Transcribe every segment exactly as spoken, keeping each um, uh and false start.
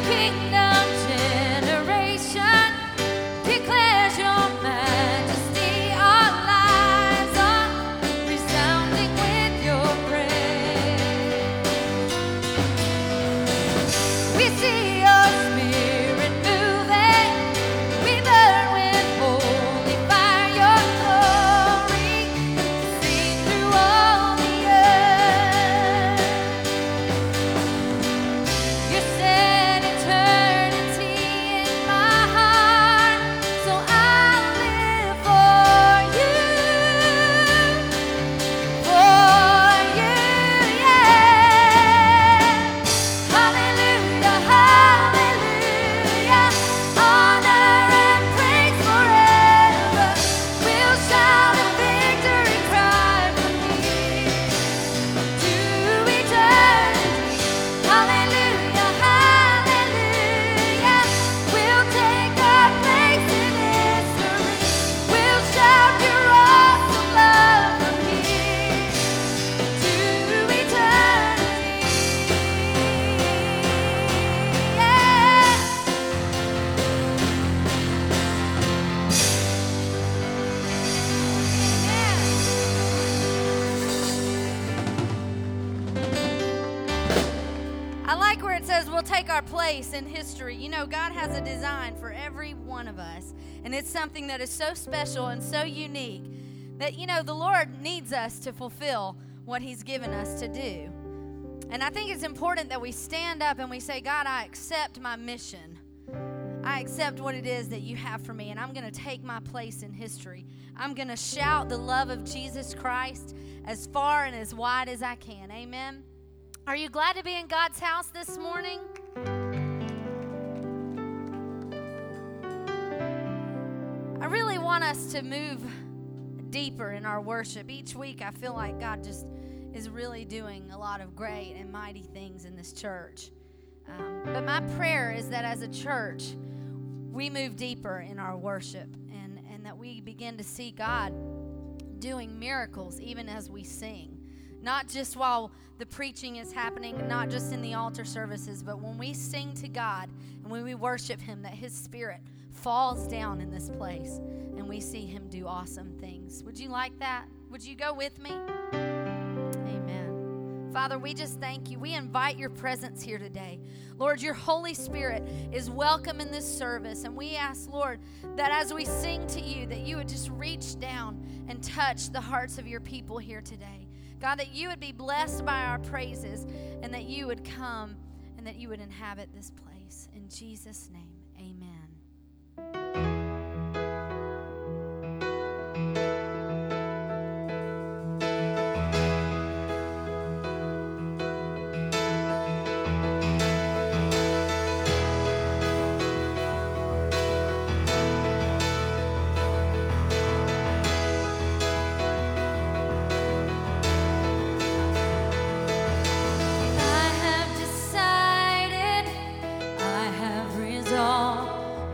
kingdom generation declares your majesty. Our lives are resounding with your praise. We see your spirit moving. We burn with holy fire. Your glory sing through all the earth. You set eternity in my heart, so I'll live for you, for you, yeah. Hallelujah, hallelujah, honor and praise forever. We'll shout a victory cry from here to eternity. Hallelujah, hallelujah, we'll take our place in history. We'll shout your awesome love from here to eternity. Yeah. I like where it says we'll take our place in history. You know, God has a design for every one of us, and it's something that is so special and so unique that, you know, the Lord needs us to fulfill what He's given us to do. And I think it's important that we stand up and we say, God, I accept my mission. I accept what it is that you have for me, and I'm going to take my place in history. I'm going to shout the love of Jesus Christ as far and as wide as I can. Amen. Are you glad to be in God's house this morning? I really want us to move deeper in our worship. Each week I feel like God just is really doing a lot of great and mighty things in this church. Um, but my prayer is that as a church, we move deeper in our worship and, and that we begin to see God doing miracles even as we sing. Not just while the preaching is happening, not just in the altar services, but when we sing to God and when we worship Him, that His Spirit falls down in this place and we see Him do awesome things. Would you like that? Would you go with me? Amen. Father, we just thank you. We invite your presence here today. Lord, your Holy Spirit is welcome in this service, and we ask, Lord, that as we sing to you, that you would just reach down and touch the hearts of your people here today. God, that you would be blessed by our praises and that you would come and that you would inhabit this place. In Jesus' name, amen. I have decided, I have resolved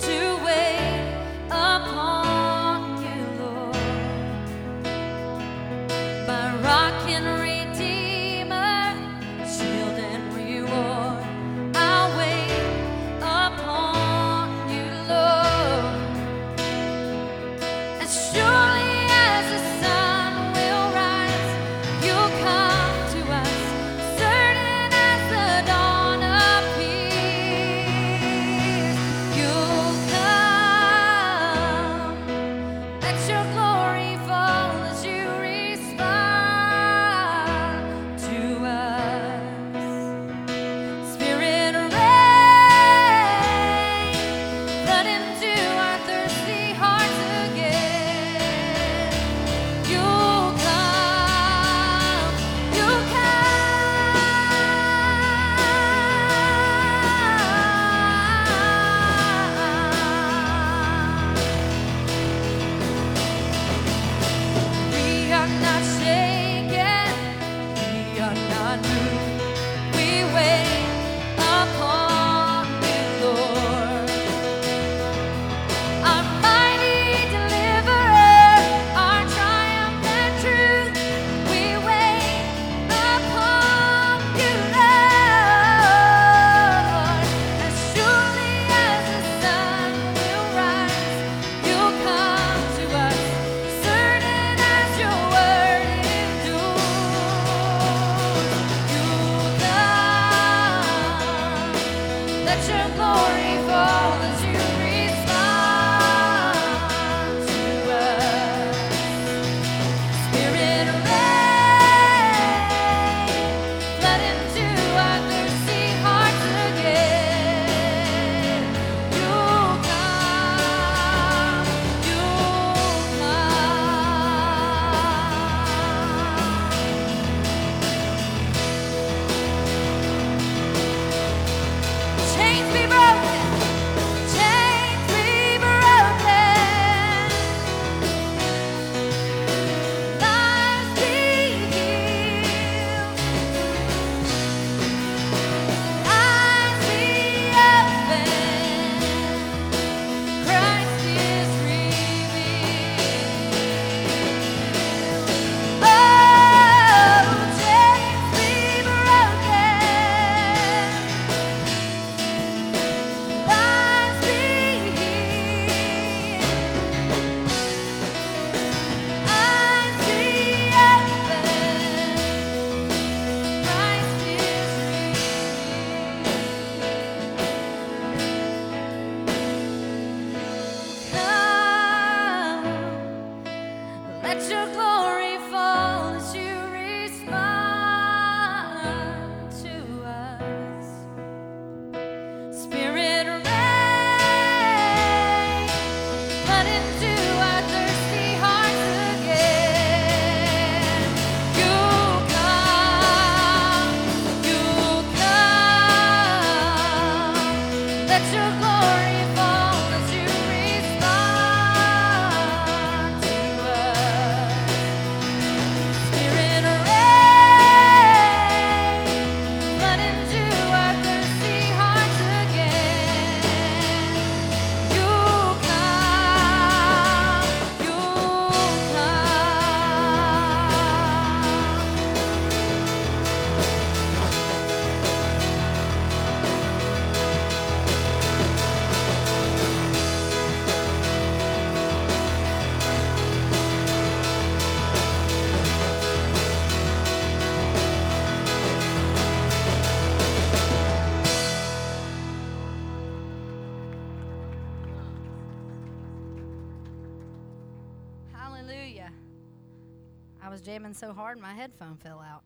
I was jamming so hard my headphone fell out.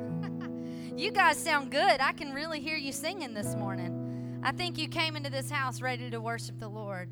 You guys sound good. I can really hear you singing this morning. I think you came into this house ready to worship the Lord.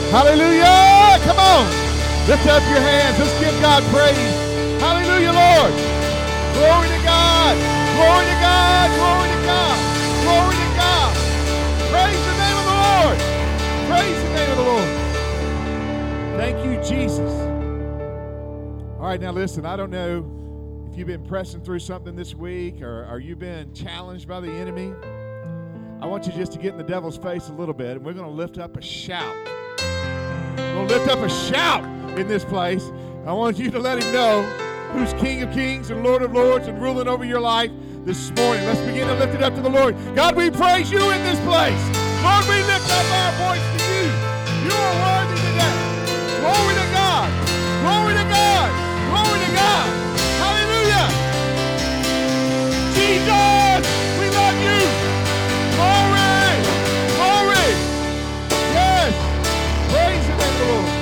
Hallelujah. Come on. Lift up your hands. Let's give God praise. Hallelujah, Lord. Glory to God. Glory to God. Glory to God. Glory to God. Praise the name of the Lord. Praise the name of the Lord. Thank you, Jesus. All right, now listen, I don't know if you've been pressing through something this week or, or you've been challenged by the enemy. I want you just to get in the devil's face a little bit, and we're going to lift up a shout. We're going to lift up a shout in this place. I want you to let him know who's King of Kings and Lord of Lords and ruling over your life this morning. Let's begin to lift it up to the Lord. God, we praise you in this place. Lord, we lift up our voice to you. You are worthy today. Glory to God. Glory to God. Glory to God. Hallelujah. Jesus, we love you. Glory. Glory. Yes. Praise the name of the Lord.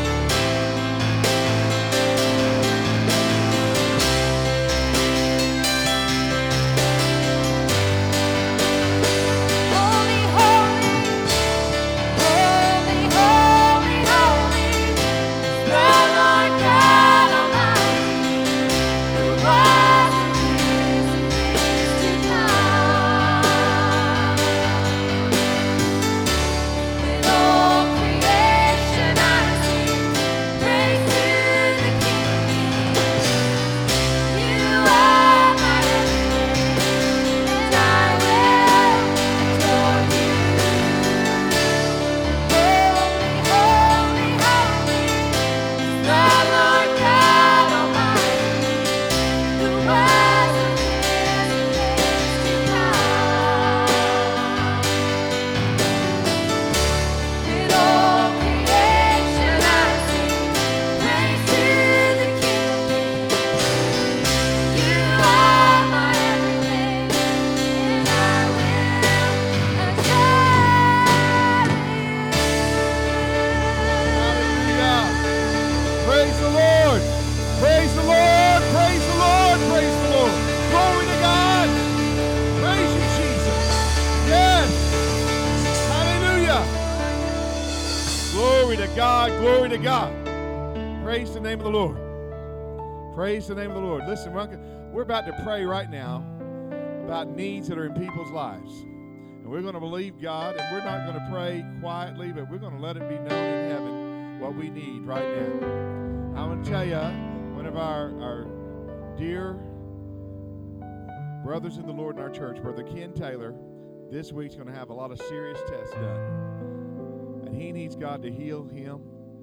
Glory to God. Praise the name of the Lord. Praise the name of the Lord. Listen, we're about to pray right now about needs that are in people's lives. And we're going to believe God, and we're not going to pray quietly, but we're going to let it be known in heaven what we need right now. I want to tell you, one of our, our dear brothers in the Lord in our church, Brother Ken Taylor, this week's going to have a lot of serious tests done. And he needs God to heal him.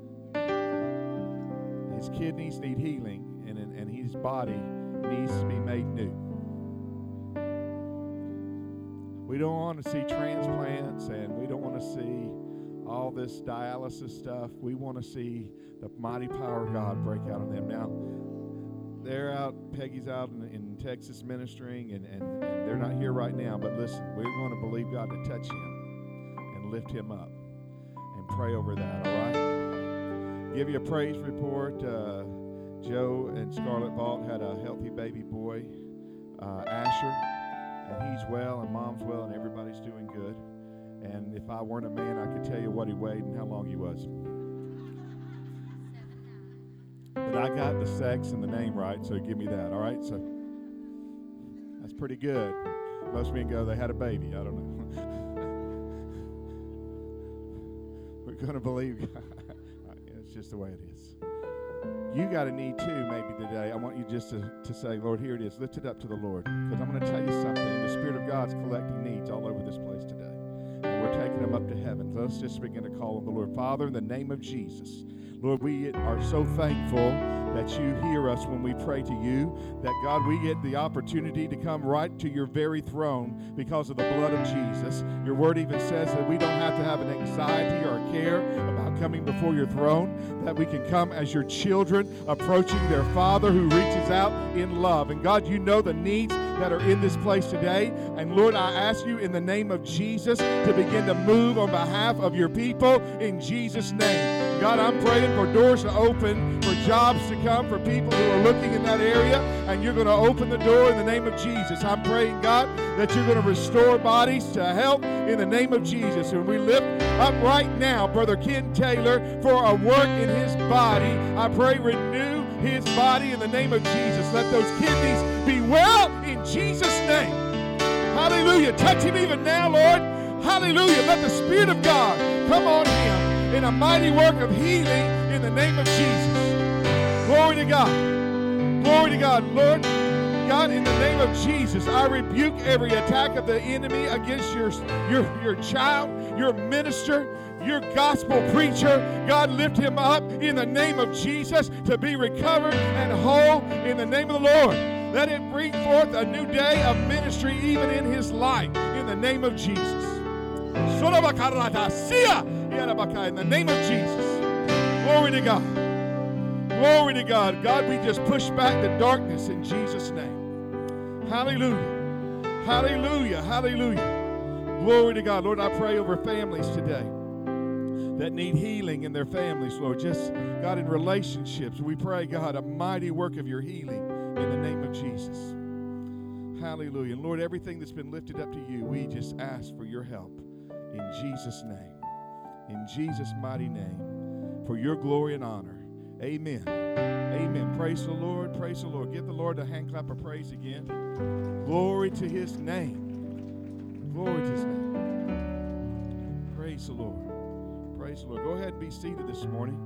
His kidneys need healing, and, and his body needs to be made new. We don't want to see transplants, and we don't want to see all this dialysis stuff. We want to see the mighty power of God break out on them. Now, they're out, Peggy's out in, in Texas ministering, and, and, and they're not here right now, but listen, we're going to believe God to touch him and lift him up and pray over that, all right? Give you a praise report. Uh, Joe and Scarlett Vault had a healthy baby boy, uh, Asher, and he's well, and mom's well, and everybody's doing good. And if I weren't a man, I could tell you what he weighed and how long he was. But I got the sex and the name right, so give me that, all right? So that's pretty good. Most men go, they had a baby. I don't know. We're going to believe God. It's just the way it is. You got a need too, maybe today. I want you just to, to say, Lord, here it is. Lift it up to the Lord. Because I'm going to tell you something. The Spirit of God's collecting needs all over this place today. And we're taking them up to heaven. So let's just begin to call on the Lord. Father, in the name of Jesus, Lord, we are so thankful that you hear us when we pray to you, that, God, we get the opportunity to come right to your very throne because of the blood of Jesus. Your word even says that we don't have to have an anxiety or a care about coming before your throne, that we can come as your children approaching their Father who reaches out in love. And, God, you know the needs that are in this place today. And Lord, I ask you in the name of Jesus to begin to move on behalf of your people in Jesus' name. God, I'm praying for doors to open, for jobs to come, for people who are looking in that area, and you're going to open the door in the name of Jesus. I'm praying, God, that you're going to restore bodies to health in the name of Jesus. And we lift up right now Brother Ken Taylor for a work in his body. I pray renew his body in the name of Jesus. Let those kidneys be well in Jesus' name. Hallelujah. Touch him even now, Lord. Hallelujah. Let the Spirit of God come on him in a mighty work of healing in the name of Jesus. Glory to God. Glory to God. Lord, God, in the name of Jesus, I rebuke every attack of the enemy against your, your, your child, your minister, your gospel preacher. God, lift him up in the name of Jesus to be recovered and whole in the name of the Lord. Let it bring forth a new day of ministry even in his life in the name of Jesus. In the name of Jesus. Glory to God. Glory to God. God, we just push back the darkness in Jesus' name. Hallelujah. Hallelujah. Hallelujah. Glory to God. Lord, I pray over families today that need healing in their families, Lord. Just, God, in relationships, we pray, God, a mighty work of your healing in the name of Jesus. Hallelujah. And Lord, everything that's been lifted up to you, we just ask for your help in Jesus' name. In Jesus' mighty name. For your glory and honor. Amen. Amen. Praise the Lord. Praise the Lord. Give the Lord a hand clap of praise again. Glory to his name. Glory to his name. Praise the Lord. Praise the Lord. Go ahead and be seated this morning.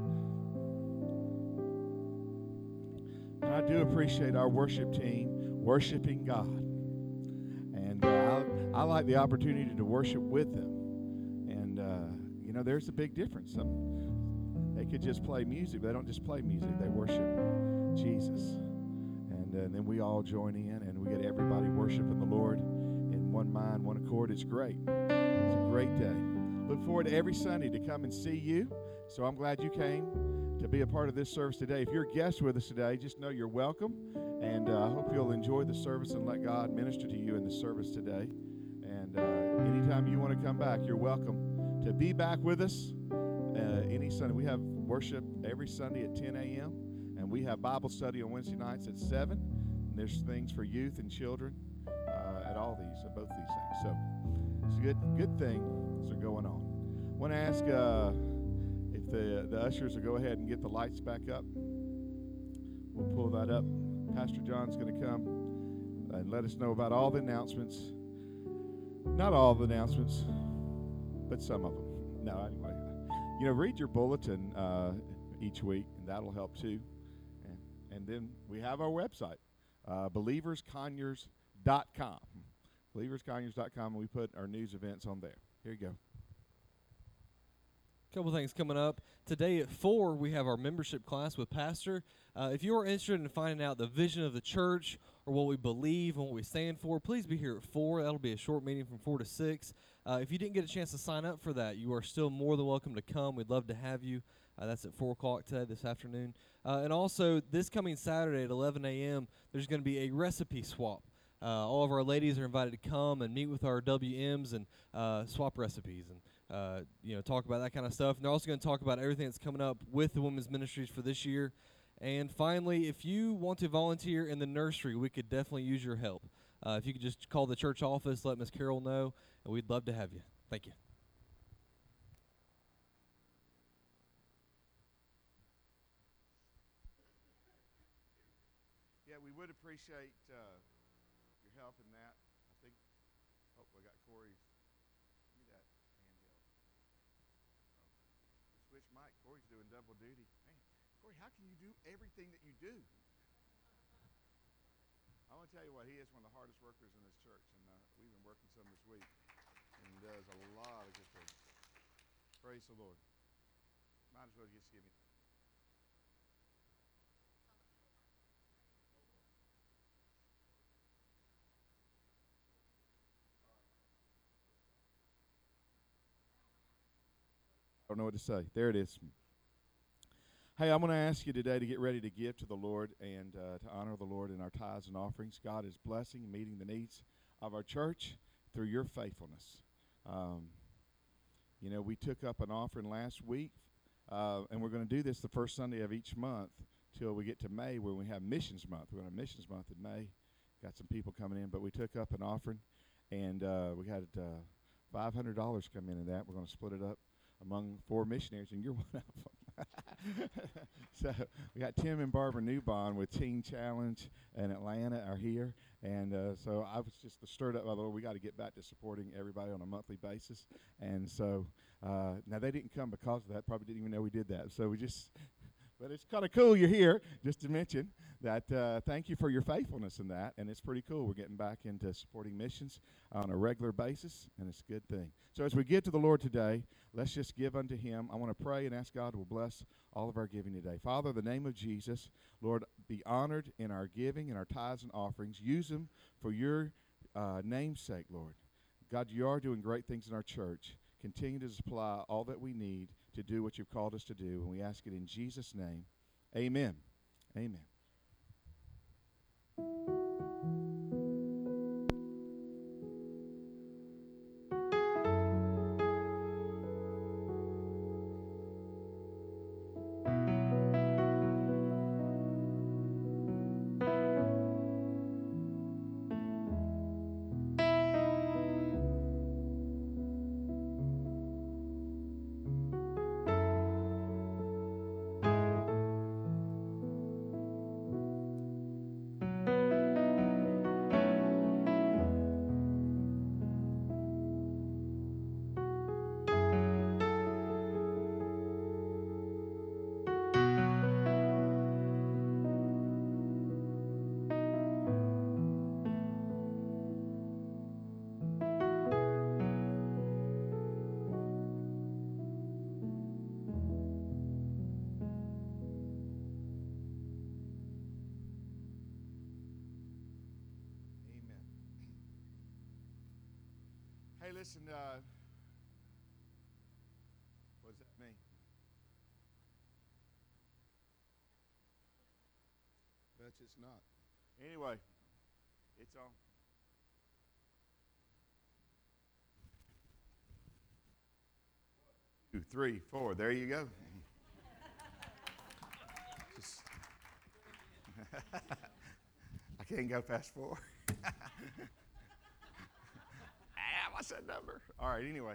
And I do appreciate our worship team worshiping God. And uh, I, I like the opportunity to worship with them. And, uh, you know, there's a big difference. Some, they could just play music. They don't just play music. They worship Jesus. And, uh, and then we all join in, and we get everybody worshiping the Lord in one mind, one accord. It's great. It's a great day. Look forward to every Sunday to come and see you. So I'm glad you came to be a part of this service today. If you're a guest with us today, just know you're welcome. And uh, I hope you'll enjoy the service and let God minister to you in the service today. And uh, anytime you want to come back, you're welcome to be back with us uh, any Sunday. We have worship every Sunday at ten a.m. and we have Bible study on Wednesday nights at seven. And there's things for youth and children uh, at all these, at both these things. So it's a good, good thing that's going on. I want to ask uh, if the the ushers will go ahead and get the lights back up. We'll pull that up. Pastor John's going to come and let us know about all the announcements. Not all the announcements, but some of them. No, anyway. You know, read your bulletin uh, each week, and that'll help too. And, and then we have our website, uh, believers conyers dot com. believers conyers dot com, and we put our news events on there. Here you go. Couple things coming up. Today at four, we have our membership class with Pastor. Uh, if you are interested in finding out the vision of the church or what we believe and what we stand for, please be here at four. That'll be a short meeting from four to six. Uh, if you didn't get a chance to sign up for that, you are still more than welcome to come. We'd love to have you. Uh, that's at four o'clock today, this afternoon. Uh, and also, this coming Saturday at eleven a.m., there's going to be a recipe swap. Uh, all of our ladies are invited to come and meet with our W Ms and uh, swap recipes and uh, you know, talk about that kind of stuff. And they're also going to talk about everything that's coming up with the women's ministries for this year. And finally, if you want to volunteer in the nursery, we could definitely use your help. Uh, if you could just call the church office, let Miss Carol know, and we'd love to have you. Thank you. Yeah, we would appreciate uh, your help in that. I think, oh, I got Corey's. Give me that handheld. Oh. Switch mic. Corey's doing double duty. Man, Corey, how can you do everything that you do? I want to tell you what, he is one of the hardest workers in this church, and uh, we've been working some this week, and he does a lot of good things. Praise the Lord. Might as well just give me. I don't know what to say. There it is. Hey, I'm going to ask you today to get ready to give to the Lord and uh, to honor the Lord in our tithes and offerings. God is blessing and meeting the needs of our church through your faithfulness. Um, you know, we took up an offering last week, uh, and we're going to do this the first Sunday of each month till we get to May, where we have Missions Month. We're going to have Missions Month in May. Got some people coming in, but we took up an offering, and uh, we had uh, five hundred dollars come in in that. We're going to split it up among four missionaries, and you're one of them. So we got Tim and Barbara Newbond with Teen Challenge in Atlanta are here, and uh, so I was just stirred up by the Lord. We got to get back to supporting everybody on a monthly basis, and so uh, now they didn't come because of that. Probably didn't even know we did that. So we just, but it's kind of cool you're here. Just to mention that, uh, thank you for your faithfulness in that, and it's pretty cool. We're getting back into supporting missions on a regular basis, and it's a good thing. So as we give to the Lord today, let's just give unto Him. I want to pray and ask God will bless all of our giving today. Father, in the name of Jesus, Lord, be honored in our giving and our tithes and offerings. Use them for your uh, name's sake, Lord. God, you are doing great things in our church. Continue to supply all that we need to do what you've called us to do, and we ask it in Jesus' name. Amen. Amen. Hey, listen, uh, what does that mean? Bet it's not. Anyway, it's on. Two, three, four. There you go. Just I can't go past four. Ah, what's that number? All right, anyway.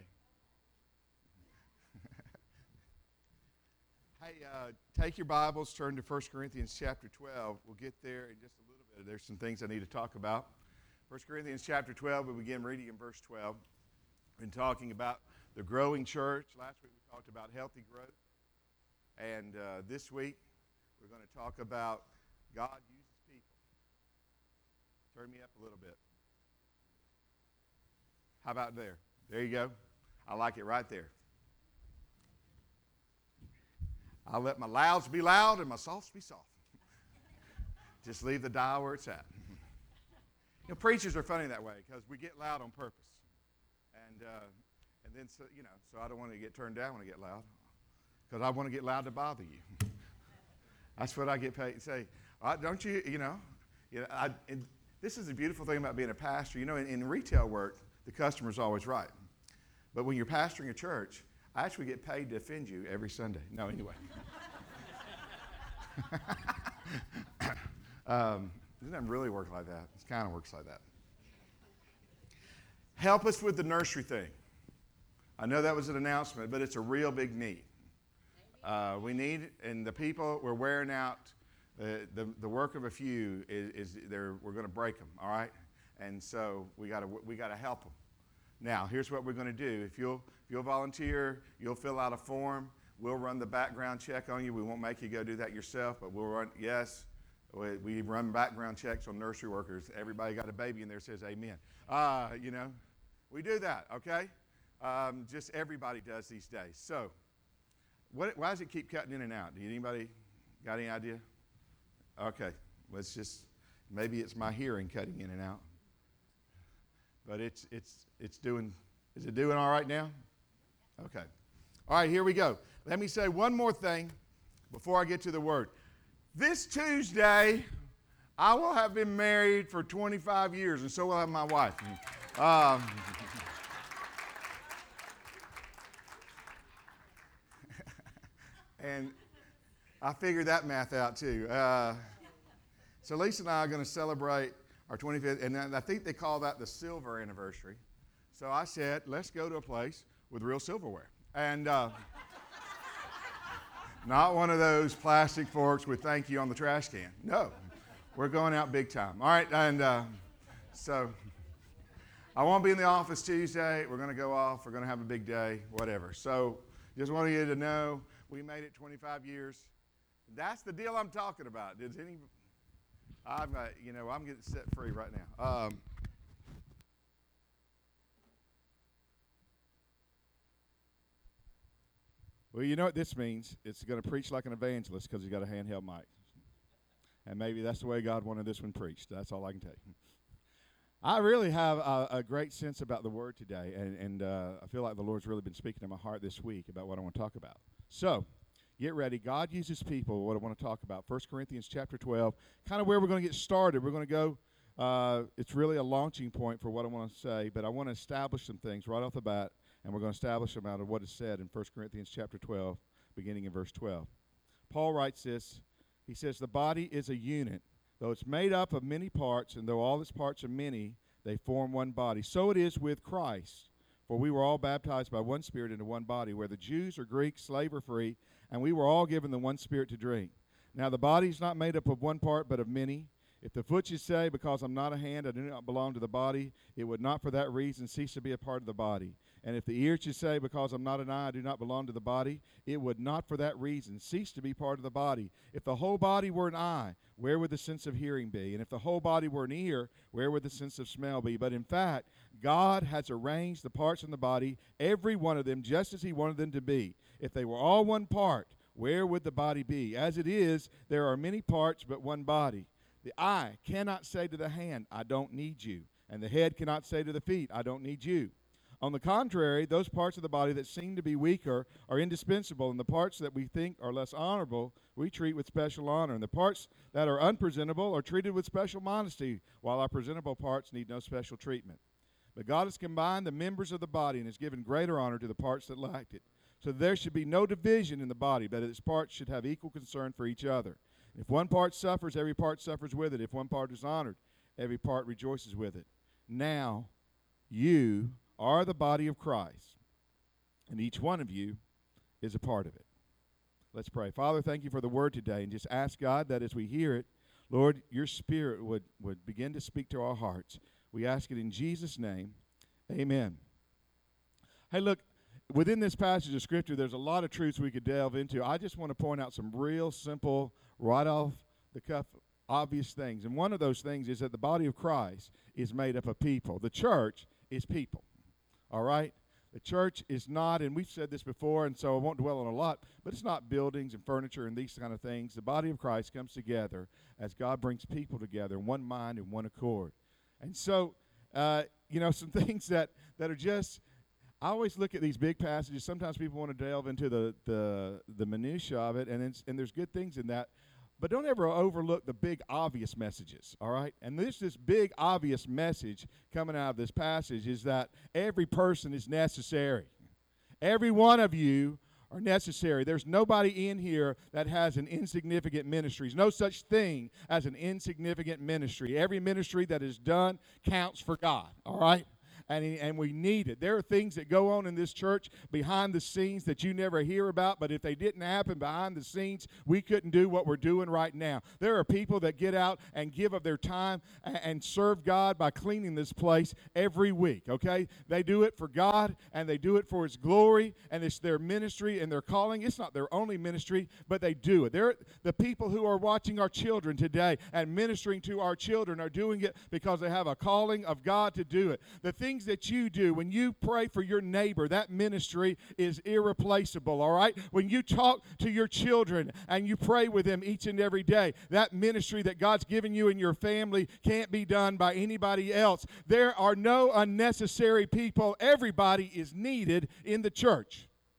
Hey, uh, take your Bibles, turn to First Corinthians chapter twelve. We'll get there in just a little bit. There's some things I need to talk about. First Corinthians chapter twelve, we begin reading in verse twelve. We've been talking about the growing church. Last week we talked about healthy growth. And uh, this week we're going to talk about God uses people. Turn me up a little bit. How about there? There you go. I like it right there. I'll let my louds be loud and my softs be soft. Just leave the dial where it's at. You know, preachers are funny that way because we get loud on purpose. And uh, and then, so, you know, so I don't want to get turned down when I get loud because I want to get loud to bother you. That's what I get paid to say. Uh, don't you, you know, you know I, and this is the beautiful thing about being a pastor. You know, in, in retail work, the customer's always right. But when you're pastoring a church, I actually get paid to offend you every Sunday. No, anyway. um, it doesn't really work like that. It kind of works like that. Help us with the nursery thing. I know that was an announcement, but it's a real big need. Uh, we need, and the people we're wearing out. Uh, the the work of a few is, is they're we're going to break them. All right, and so we got to we got to help them. Now, here's what we're going to do. If you'll if you'll volunteer, you'll fill out a form. We'll run the background check on you. We won't make you go do that yourself, but we'll run. Yes, we, we run background checks on nursery workers. Everybody got a baby in there says amen. Uh, you know, we do that. Okay, um, just everybody does these days. So, what? Why does it keep cutting in and out? Do anybody got any idea? Okay, let's just maybe it's my hearing cutting in and out. But it's it's it's doing, is it doing all right now? Okay. All right, here we go. Let me say one more thing before I get to the word. This Tuesday, I will have been married for twenty-five years, and so will have my wife. Um, and I figured that math out too. Uh, so Lisa and I are going to celebrate our twenty-fifth, and I think they call that the silver anniversary. So I said, let's go to a place with real silverware. And uh, not one of those plastic forks with thank you on the trash can. No, we're going out big time. All right, and uh, so I won't be in the office Tuesday. We're going to go off. We're going to have a big day, whatever. So just wanted you to know we made it twenty-five years. That's the deal I'm talking about. Did any? I'm, uh, you know, I'm getting set free right now. Um, well, you know what this means? It's going to preach like an evangelist because he's got a handheld mic. And maybe that's the way God wanted this one preached. That's all I can tell you. I really have a, a great sense about the Word today, and, and uh, I feel like the Lord's really been speaking to my heart this week about what I want to talk about. So, get ready. God uses people, what I want to talk about. First Corinthians chapter twelve, kind of where we're going to get started. We're going to go, uh, it's really a launching point for what I want to say, but I want to establish some things right off the bat, and we're going to establish them out of what is said in First Corinthians chapter twelve, beginning in verse twelve. Paul writes this. He says, the body is a unit. Though it's made up of many parts, and though all its parts are many, they form one body. So it is with Christ. For we were all baptized by one Spirit into one body, whether Jews or Greeks, slave or free, and we were all given the one Spirit to drink. Now the body is not made up of one part, but of many. If the foot should say, because I'm not a hand, I do not belong to the body, it would not for that reason cease to be a part of the body. And if the ear should say, because I'm not an eye, I do not belong to the body, it would not for that reason cease to be part of the body. If the whole body were an eye, where would the sense of hearing be? And if the whole body were an ear, where would the sense of smell be? But in fact, God has arranged the parts in the body, every one of them, just as he wanted them to be. If they were all one part, where would the body be? As it is, there are many parts, but one body. The eye cannot say to the hand, I don't need you. And the head cannot say to the feet, I don't need you. On the contrary, those parts of the body that seem to be weaker are indispensable, and the parts that we think are less honorable we treat with special honor, and the parts that are unpresentable are treated with special modesty, while our presentable parts need no special treatment. But God has combined the members of the body and has given greater honor to the parts that lacked it. So there should be no division in the body, but its parts should have equal concern for each other. If one part suffers, every part suffers with it. If one part is honored, every part rejoices with it. Now, you are the body of Christ, and each one of you is a part of it. Let's pray. Father, thank you for the word today, and just ask God that as we hear it, Lord, your Spirit would, would begin to speak to our hearts. We ask it in Jesus' name. Amen. Hey, look, within this passage of Scripture, there's a lot of truths we could delve into. I just want to point out some real simple, right off the cuff, obvious things. And one of those things is that the body of Christ is made up of people. The church is people. All right? The church is not, and we've said this before, and so I won't dwell on a lot, but it's not buildings and furniture and these kind of things. The body of Christ comes together as God brings people together in one mind and one accord. And so, uh, you know, some things that, that are just, I always look at these big passages. Sometimes people want to delve into the the, the minutia of it, and it's, and there's good things in that. But don't ever overlook the big obvious messages, all right? And this this big obvious message coming out of this passage is that every person is necessary. Every one of you are necessary. There's nobody in here that has an insignificant ministry. There's no such thing as an insignificant ministry. Every ministry that is done counts for God, all right? And, and we need it. There are things that go on in this church behind the scenes that you never hear about, but if they didn't happen behind the scenes, we couldn't do what we're doing right now. There are people that get out and give of their time and, and serve God by cleaning this place every week, okay? They do it for God, and they do it for His glory, and it's their ministry and their calling. It's not their only ministry, but they do it. They're, the people who are watching our children today and ministering to our children are doing it because they have a calling of God to do it. The thing that you do when you pray for your neighbor, that ministry is irreplaceable, all right? When you talk to your children and you pray with them each and every day, that ministry that God's given you and your family can't be done by anybody else. There are no unnecessary people. Everybody is needed in the church.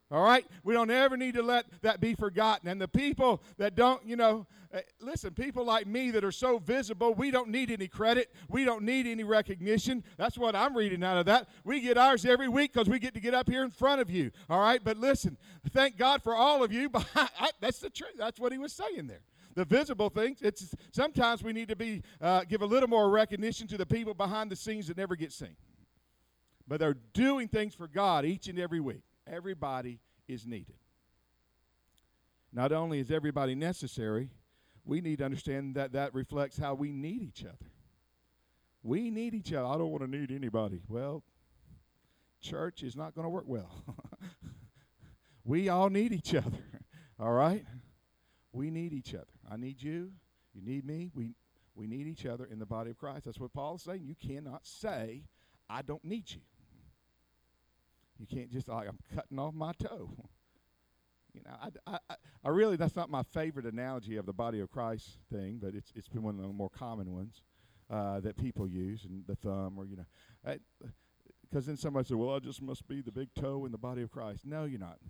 All right? We don't ever need to let that be forgotten. And the people that don't, you know, uh, listen, people like me that are so visible, we don't need any credit. We don't need any recognition. That's what I'm reading out of that. We get ours every week because we get to get up here in front of you. All right? But listen, thank God for all of you. That's the truth. That's what he was saying there. The visible things, it's sometimes we need to be uh, give a little more recognition to the people behind the scenes that never get seen. But they're doing things for God each and every week. Everybody is needed. Not only is everybody necessary, we need to understand that that reflects how we need each other. We need each other. I don't want to need anybody. Well, church is not going to work well. We all need each other. All right? We need each other. I need you. You need me. We we need each other in the body of Christ. That's what Paul is saying. You cannot say, I don't need you. You can't just, like, I'm cutting off my toe. You know, I, I, I really, that's not my favorite analogy of the body of Christ thing, but it's it's been one of the more common ones uh, that people use, and the thumb, or, you know. Because then somebody said, well, I just must be the big toe in the body of Christ. No, you're not.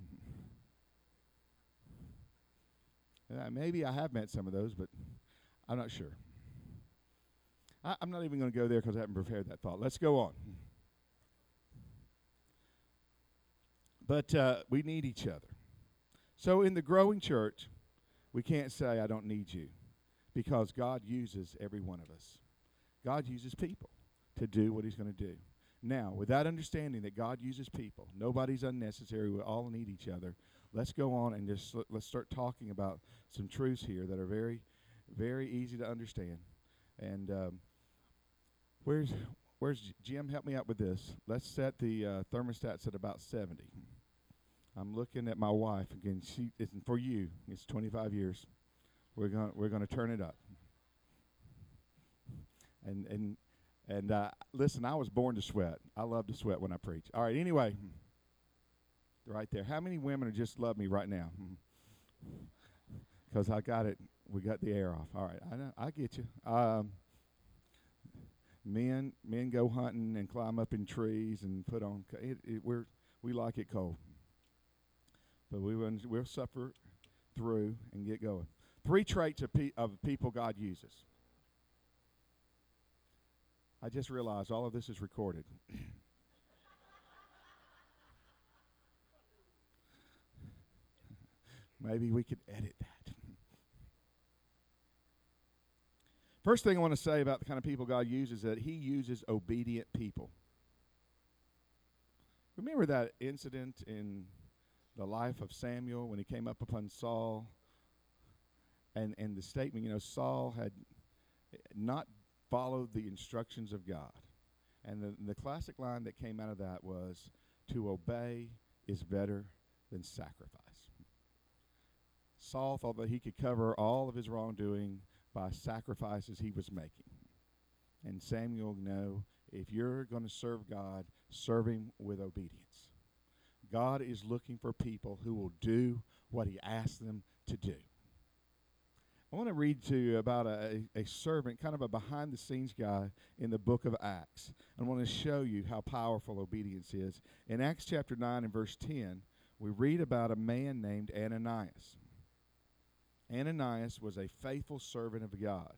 Uh, maybe I have met some of those, but I'm not sure. I, I'm not even going to go there because I haven't prepared that thought. Let's go on. But uh, we need each other. So in the growing church, we can't say, I don't need you, because God uses every one of us. God uses people to do what he's going to do. Now, with that understanding that God uses people, nobody's unnecessary, we all need each other, let's go on and just l- let's start talking about some truths here that are very, very easy to understand. And um, where's where's Jim? Help me out with this. Let's set the uh, thermostats at about seventy. I'm looking at my wife again. She isn't for you. It's twenty-five years. We're going we're going to turn it up. And and and uh, listen, I was born to sweat. I love to sweat when I preach. All right. Anyway, right there. How many women are just love me right now? Because I got it. We got the air off. All right. I know. I get you. Um, men men go hunting and climb up in trees and put on. Co- it, it, we're we like it cold. But we will we'll suffer through and get going. Three traits of, pe- of people God uses. I just realized all of this is recorded. Maybe we could edit that. First thing I want to say about the kind of people God uses is that he uses obedient people. Remember that incident in the life of Samuel when he came up upon Saul, and, and the statement, you know, Saul had not followed the instructions of God. And the, the classic line that came out of that was, to obey is better than sacrifice. Saul thought that he could cover all of his wrongdoing by sacrifices he was making. And Samuel, no, if you're going to serve God, serve him with obedience. God is looking for people who will do what he asks them to do. I want to read to you about a, a servant, kind of a behind-the-scenes guy in the book of Acts. I want to show you how powerful obedience is. In Acts chapter nine and verse ten, we read about a man named Ananias. Ananias was a faithful servant of God.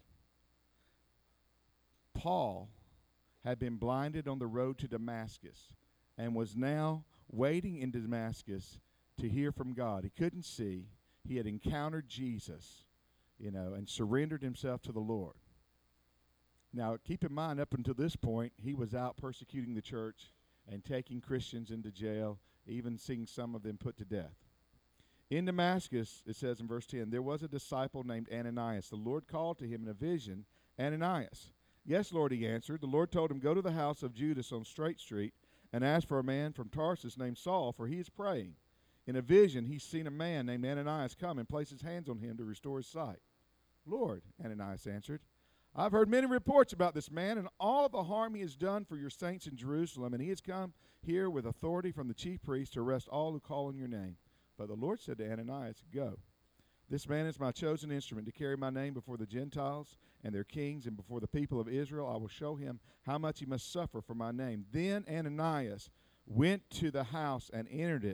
Paul had been blinded on the road to Damascus and was now waiting in Damascus to hear from God. He couldn't see. He had encountered Jesus, you know, and surrendered himself to the Lord. Now, keep in mind, up until this point, he was out persecuting the church and taking Christians into jail, even seeing some of them put to death. In Damascus, it says in verse ten, there was a disciple named Ananias. The Lord called to him in a vision, Ananias. Yes, Lord, he answered. The Lord told him, go to the house of Judas on Straight Street and ask for a man from Tarsus named Saul, for he is praying. In a vision, he's seen a man named Ananias come and place his hands on him to restore his sight. Lord, Ananias answered, I've heard many reports about this man and all the harm he has done for your saints in Jerusalem, and he has come here with authority from the chief priest to arrest all who call on your name. But the Lord said to Ananias, go. This man is my chosen instrument to carry my name before the Gentiles and their kings and before the people of Israel. I will show him how much he must suffer for my name. Then Ananias went to the house and entered it.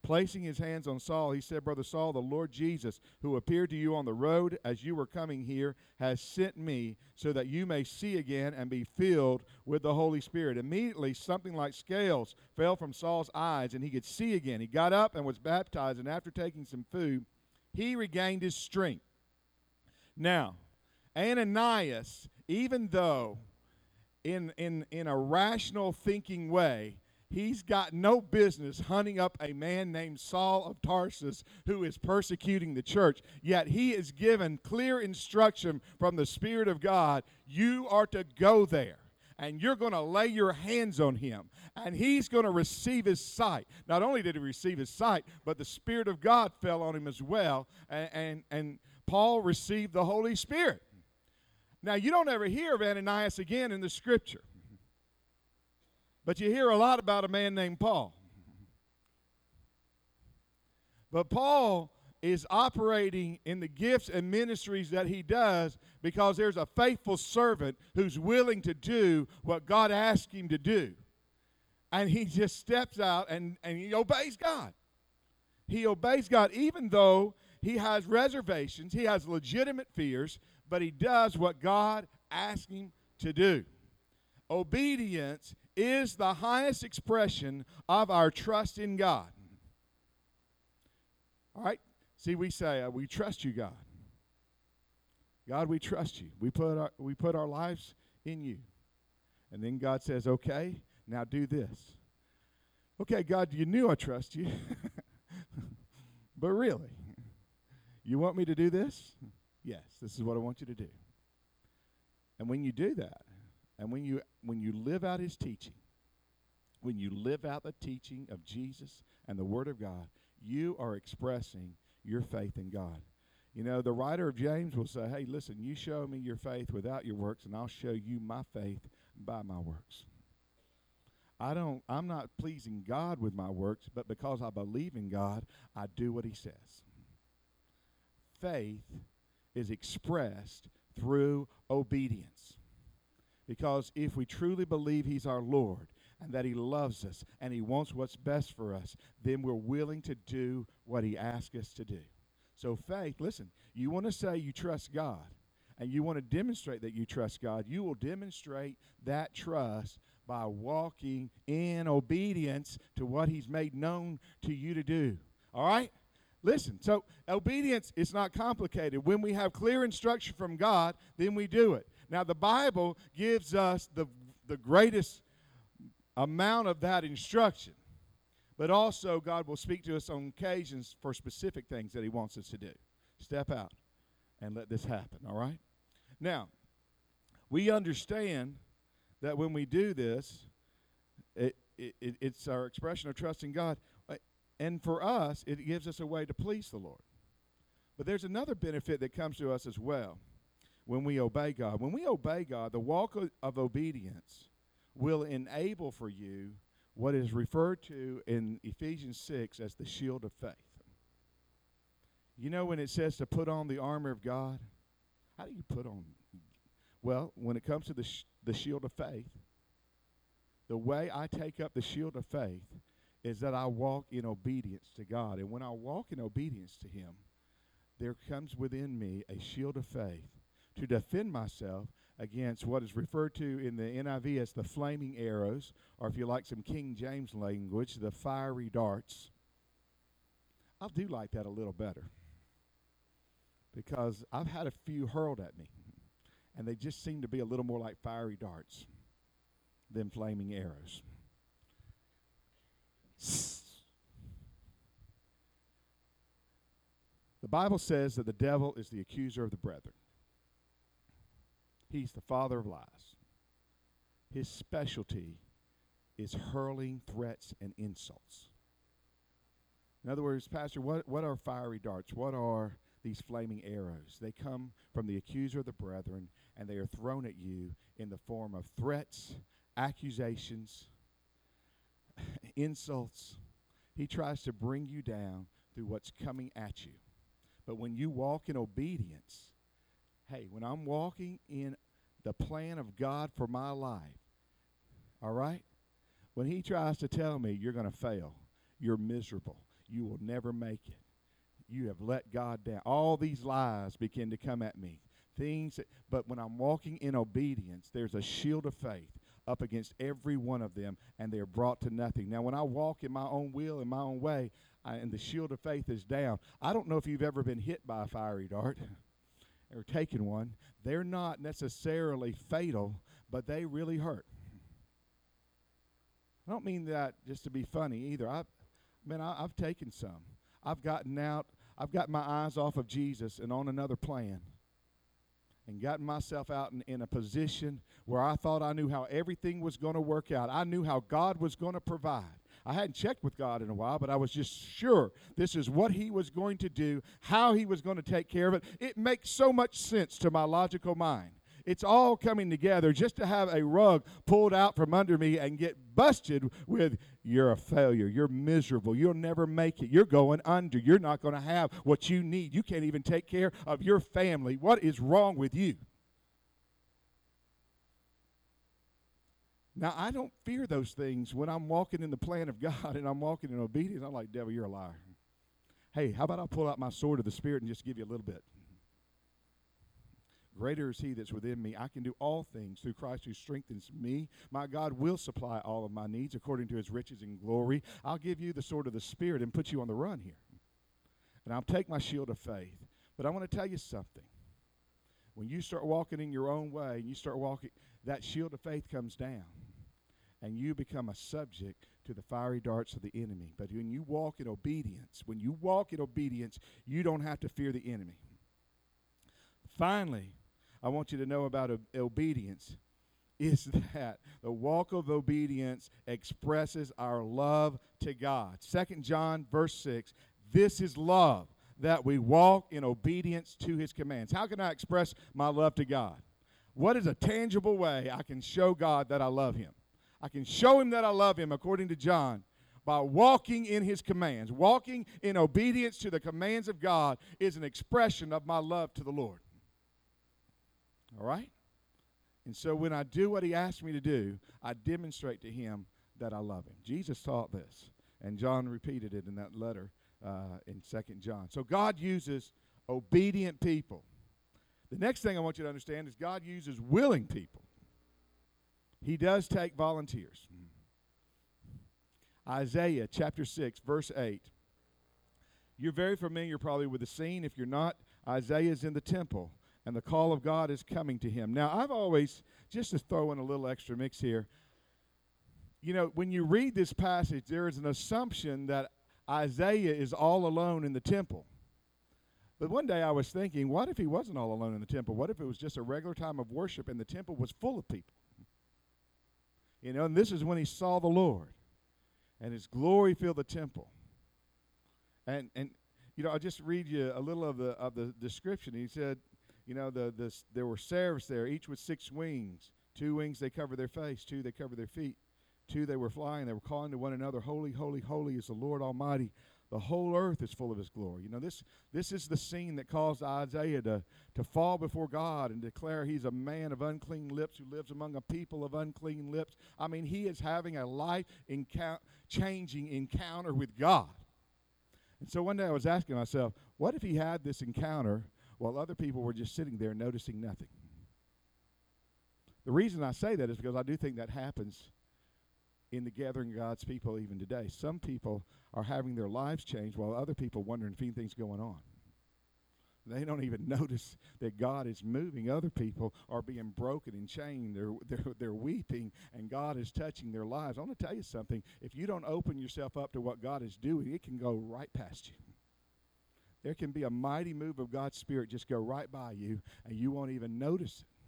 Placing his hands on Saul, he said, Brother Saul, the Lord Jesus, who appeared to you on the road as you were coming here, has sent me so that you may see again and be filled with the Holy Spirit. Immediately, something like scales fell from Saul's eyes, and he could see again. He got up and was baptized, and after taking some food, he regained his strength. Now, Ananias, even though in, in, in a rational thinking way, he's got no business hunting up a man named Saul of Tarsus who is persecuting the church. Yet he is given clear instruction from the Spirit of God. You are to go there, and you're going to lay your hands on him, and he's going to receive his sight. Not only did he receive his sight, but the Spirit of God fell on him as well, and, and, and Paul received the Holy Spirit. Now, you don't ever hear of Ananias again in the Scripture. But you hear a lot about a man named Paul. But Paul is operating in the gifts and ministries that he does because there's a faithful servant who's willing to do what God asked him to do. And he just steps out and, and he obeys God. He obeys God even though he has reservations, he has legitimate fears, but he does what God asked him to do. Obedience is the highest expression of our trust in God. All right? See, we say, uh, we trust you, God. God, we trust you. We put our, we put our lives in you. And then God says, okay, now do this. Okay, God, you knew I trust you. But really, you want me to do this? Yes, this is what I want you to do. And when you do that, and when you when you live out his teaching, when you live out the teaching of Jesus and the Word of God, you are expressing your faith in God. You know, the writer of James will say, hey, listen, you show me your faith without your works, and I'll show you my faith by my works. I don't, I'm not pleasing God with my works, but because I believe in God, I do what he says. Faith is expressed through obedience. Because if we truly believe he's our Lord and that he loves us and he wants what's best for us, then we're willing to do what he asks us to do. So faith, listen, you want to say you trust God and you want to demonstrate that you trust God, you will demonstrate that trust by walking in obedience to what he's made known to you to do. All right? Listen, so obedience is not complicated. When we have clear instruction from God, then we do it. Now, the Bible gives us the, the greatest amount of that instruction, but also God will speak to us on occasions for specific things that he wants us to do. Step out and let this happen, all right? Now, we understand that when we do this, it, it, it's our expression of trust in God, and for us, it gives us a way to please the Lord. But there's another benefit that comes to us as well. When we obey God. When we obey God, the walk of, of obedience will enable for you what is referred to in Ephesians six as the shield of faith. You know when it says to put on the armor of God? How do you put on? Well, when it comes to the, sh- the shield of faith, the way I take up the shield of faith is that I walk in obedience to God. And when I walk in obedience to him, there comes within me a shield of faith to defend myself against what is referred to in the N I V as the flaming arrows, or if you like some King James language, the fiery darts. I do like that a little better because I've had a few hurled at me, and they just seem to be a little more like fiery darts than flaming arrows. The Bible says that the devil is the accuser of the brethren. He's the father of lies. His specialty is hurling threats and insults. In other words, Pastor, what, what are fiery darts? What are these flaming arrows? They come from the accuser of the brethren, and they are thrown at you in the form of threats, accusations, insults. He tries to bring you down through what's coming at you. But when you walk in obedience, hey, when I'm walking in the plan of God for my life, all right? When he tries to tell me you're going to fail, you're miserable, you will never make it. You have let God down. All these lies begin to come at me. Things that, but when I'm walking in obedience, there's a shield of faith up against every one of them, and they're brought to nothing. Now, when I walk in my own will, in my own way, I, and the shield of faith is down, I don't know if you've ever been hit by a fiery dart or taken one. They're not necessarily fatal, but they really hurt. I don't mean that just to be funny either. I, man, I, I've taken some. I've gotten out. I've got my eyes off of Jesus and on another plan, and gotten myself out in, in a position where I thought I knew how everything was going to work out. I knew how God was going to provide. I hadn't checked with God in a while, but I was just sure this is what he was going to do, how he was going to take care of it. It makes so much sense to my logical mind. It's all coming together just to have a rug pulled out from under me and get busted with, you're a failure, you're miserable, you'll never make it, you're going under, you're not going to have what you need, you can't even take care of your family. What is wrong with you? Now, I don't fear those things when I'm walking in the plan of God and I'm walking in obedience. I'm like, devil, you're a liar. Hey, how about I pull out my sword of the Spirit and just give you a little bit? Greater is he that's within me. I can do all things through Christ who strengthens me. My God will supply all of my needs according to his riches and glory. I'll give you the sword of the Spirit and put you on the run here. And I'll take my shield of faith. But I want to tell you something. When you start walking in your own way, and you start walking, that shield of faith comes down. And you become a subject to the fiery darts of the enemy. But when you walk in obedience, when you walk in obedience, you don't have to fear the enemy. Finally, I want you to know about ob- obedience is that the walk of obedience expresses our love to God. Second John verse six, this is love, that we walk in obedience to his commands. How can I express my love to God? What is a tangible way I can show God that I love him? I can show him that I love him, according to John, by walking in his commands. Walking in obedience to the commands of God is an expression of my love to the Lord. All right? And so when I do what he asked me to do, I demonstrate to him that I love him. Jesus taught this, and John repeated it in that letter uh, in Second John. So God uses obedient people. The next thing I want you to understand is God uses willing people. He does take volunteers. Isaiah chapter six, verse eight. You're very familiar probably with the scene. If you're not, Isaiah is in the temple, and the call of God is coming to him. Now, I've always, just to throw in a little extra mix here, you know, when you read this passage, there is an assumption that Isaiah is all alone in the temple. But one day I was thinking, what if he wasn't all alone in the temple? What if it was just a regular time of worship and the temple was full of people? You know, and this is when he saw the Lord, and his glory filled the temple. And, and you know, I'll just read you a little of the of the description. He said, you know, the, the there were seraphs there, each with six wings. Two wings they cover their face, two they cover their feet. Two they were flying, they were calling to one another, holy, holy, holy is the Lord Almighty. The whole earth is full of his glory. You know, this this is the scene that caused Isaiah to, to fall before God and declare he's a man of unclean lips who lives among a people of unclean lips. I mean, he is having a life-changing encounter with God. And so one day I was asking myself, what if he had this encounter while other people were just sitting there noticing nothing? The reason I say that is because I do think that happens in the gathering of God's people even today. Some people are having their lives changed while other people wondering if anything's going on. They don't even notice that God is moving. Other people are being broken and chained. They're, they're, they're weeping, and God is touching their lives. I want to tell you something. If you don't open yourself up to what God is doing, it can go right past you. There can be a mighty move of God's Spirit just go right by you, and you won't even notice it.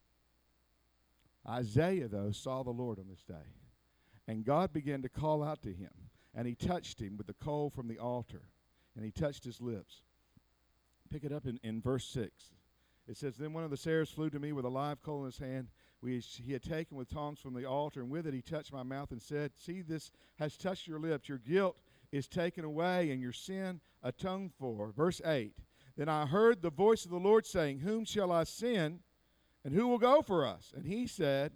Isaiah, though, saw the Lord on this day. And God began to call out to him, and he touched him with the coal from the altar, and he touched his lips. Pick it up in, in verse six. It says, then one of the seraphs flew to me with a live coal in his hand, which he had taken with tongs from the altar, and with it he touched my mouth and said, see, this has touched your lips. Your guilt is taken away, and your sin atoned for. Verse eight, then I heard the voice of the Lord saying, whom shall I send, and who will go for us? And he said,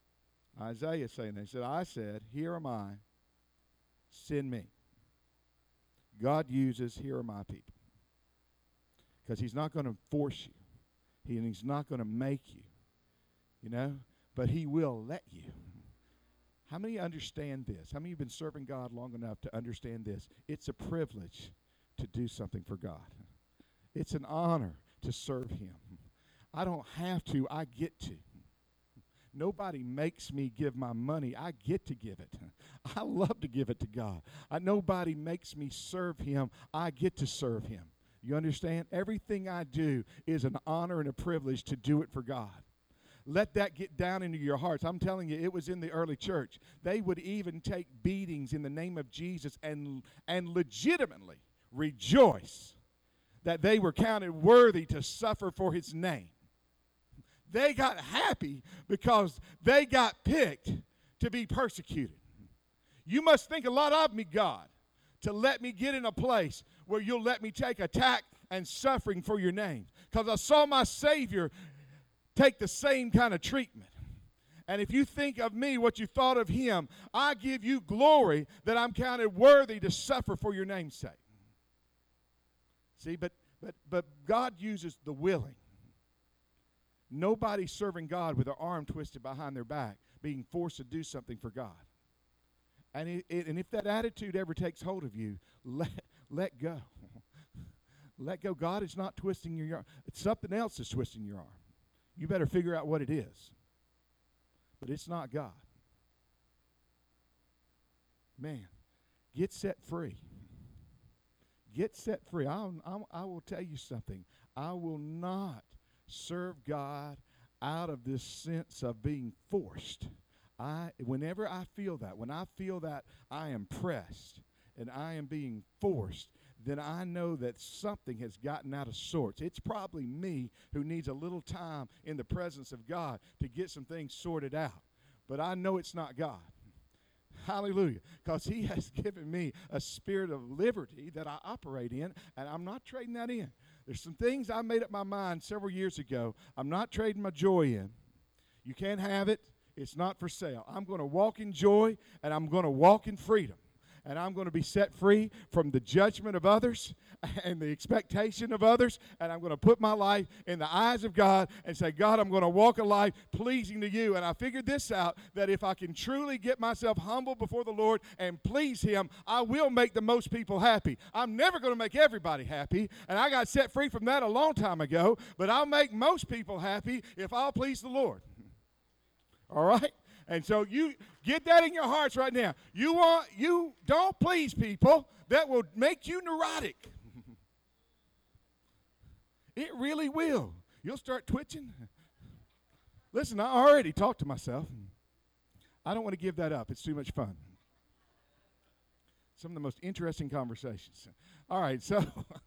Isaiah saying that, he said, I said, here am I, send me. God uses, here are my people. Because he's not going to force you. He, and he's not going to make you. You know? But he will let you. How many understand this? How many have been serving God long enough to understand this? It's a privilege to do something for God. It's an honor to serve him. I don't have to. I get to. Nobody makes me give my money. I get to give it. I love to give it to God. I, nobody makes me serve him. I get to serve him. You understand? Everything I do is an honor and a privilege to do it for God. Let that get down into your hearts. I'm telling you, it was in the early church. They would even take beatings in the name of Jesus and, and legitimately rejoice that they were counted worthy to suffer for his name. They got happy because they got picked to be persecuted. You must think a lot of me, God, to let me get in a place where you'll let me take attack and suffering for your name. Because I saw my Savior take the same kind of treatment. And if you think of me what you thought of him, I give you glory that I'm counted worthy to suffer for your name's sake. See, but but but God uses the willing. Nobody's serving God with their arm twisted behind their back, being forced to do something for God. And it, it, and if that attitude ever takes hold of you, let let go. Let go. God is not twisting your arm. It's something else is twisting your arm. You better figure out what it is. But it's not God. Man, get set free. Get set free. I'll, I'll, I will tell you something. I will not serve God out of this sense of being forced. I, whenever I feel that, when I feel that I am pressed and I am being forced, then I know that something has gotten out of sorts. It's probably me who needs a little time in the presence of God to get some things sorted out. But I know it's not God. Hallelujah. Because he has given me a spirit of liberty that I operate in, and I'm not trading that in. There's some things I made up my mind several years ago. I'm not trading my joy in. You can't have it. It's not for sale. I'm going to walk in joy, and I'm going to walk in freedom. And I'm going to be set free from the judgment of others and the expectation of others. And I'm going to put my life in the eyes of God and say, God, I'm going to walk a life pleasing to you. And I figured this out, that if I can truly get myself humble before the Lord and please him, I will make the most people happy. I'm never going to make everybody happy. And I got set free from that a long time ago. But I'll make most people happy if I'll please the Lord. All right? And so you get that in your hearts right now. You want you don't please people that will make you neurotic. It really will. You'll start twitching. Listen, I already talked to myself. I don't want to give that up. It's too much fun. Some of the most interesting conversations. All right, so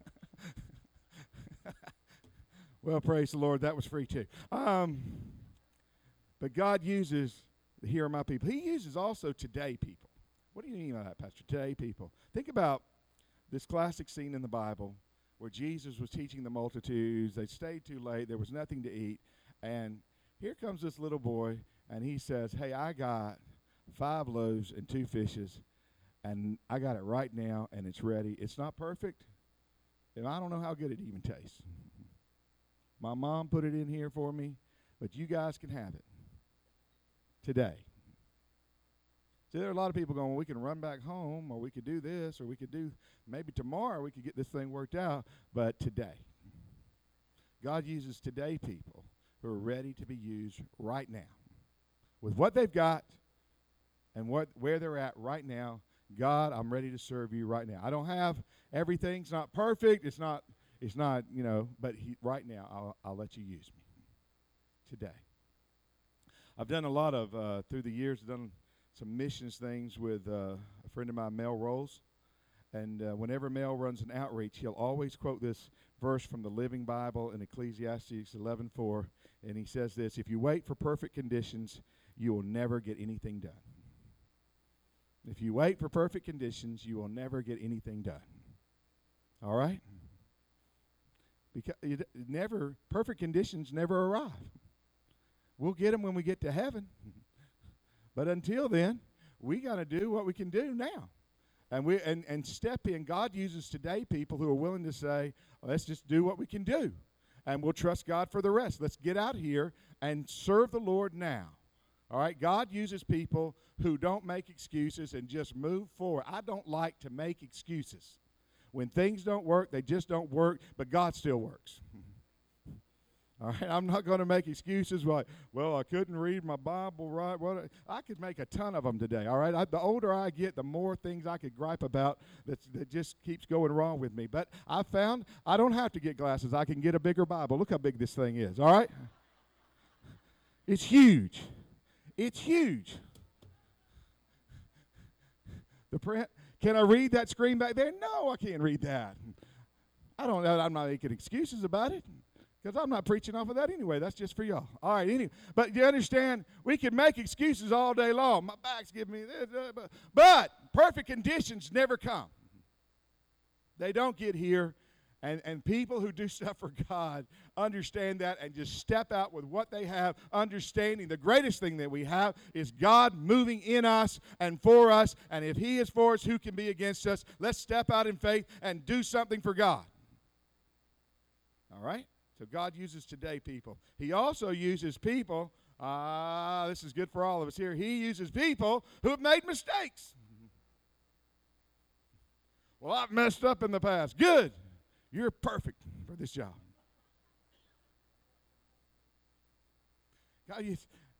well, praise the Lord. That was free too. Um, but God uses here are my people. He uses also today people. What do you mean by that, Pastor? Today people. Think about this classic scene in the Bible where Jesus was teaching the multitudes. They stayed too late. There was nothing to eat. And here comes this little boy, and he says, hey, I got five loaves and two fishes, and I got it right now, and it's ready. It's not perfect, and I don't know how good it even tastes. My mom put it in here for me, but you guys can have it. Today. See, there are a lot of people going, well, we can run back home, or we could do this, or we could do, maybe tomorrow we could get this thing worked out, but today. God uses today people who are ready to be used right now. With what they've got and what where they're at right now, God, I'm ready to serve you right now. I don't have everything. It's not perfect. It's not, it's not, you know, but he, right now, I'll, I'll let you use me today. I've done a lot of, uh, through the years, I've done some missions things with uh, a friend of mine, Mel Rolls. And uh, whenever Mel runs an outreach, he'll always quote this verse from the Living Bible in Ecclesiastes eleven four. And he says this, if you wait for perfect conditions, you will never get anything done. If you wait for perfect conditions, you will never get anything done. All right? Because it never, perfect conditions never arrive. We'll get them when we get to heaven. But until then, we got to do what we can do now. And we and, and step in. God uses today people who are willing to say, let's just do what we can do. And we'll trust God for the rest. Let's get out here and serve the Lord now. All right? God uses people who don't make excuses and just move forward. I don't like to make excuses. When things don't work, they just don't work, but God still works. All right, I'm not going to make excuses like, well, I couldn't read my Bible right. What I could make a ton of them today. All right, I, the older I get, the more things I could gripe about that that just keeps going wrong with me. But I found I don't have to get glasses. I can get a bigger Bible. Look how big this thing is. All right, it's huge. It's huge. The print. Can I read that screen back there? No, I can't read that. I don't know. I'm not making excuses about it. Because I'm not preaching off of that anyway. That's just for y'all. All right, anyway. But you understand, we can make excuses all day long. My back's giving me this. Uh, but, but perfect conditions never come. They don't get here. And, and people who do stuff for God understand that and just step out with what they have, understanding the greatest thing that we have is God moving in us and for us. And if He is for us, who can be against us? Let's step out in faith and do something for God. All right? So God uses today people. He also uses people, ah, this is good for all of us here. He uses people who have made mistakes. Well, I've messed up in the past. Good. You're perfect for this job. God, you,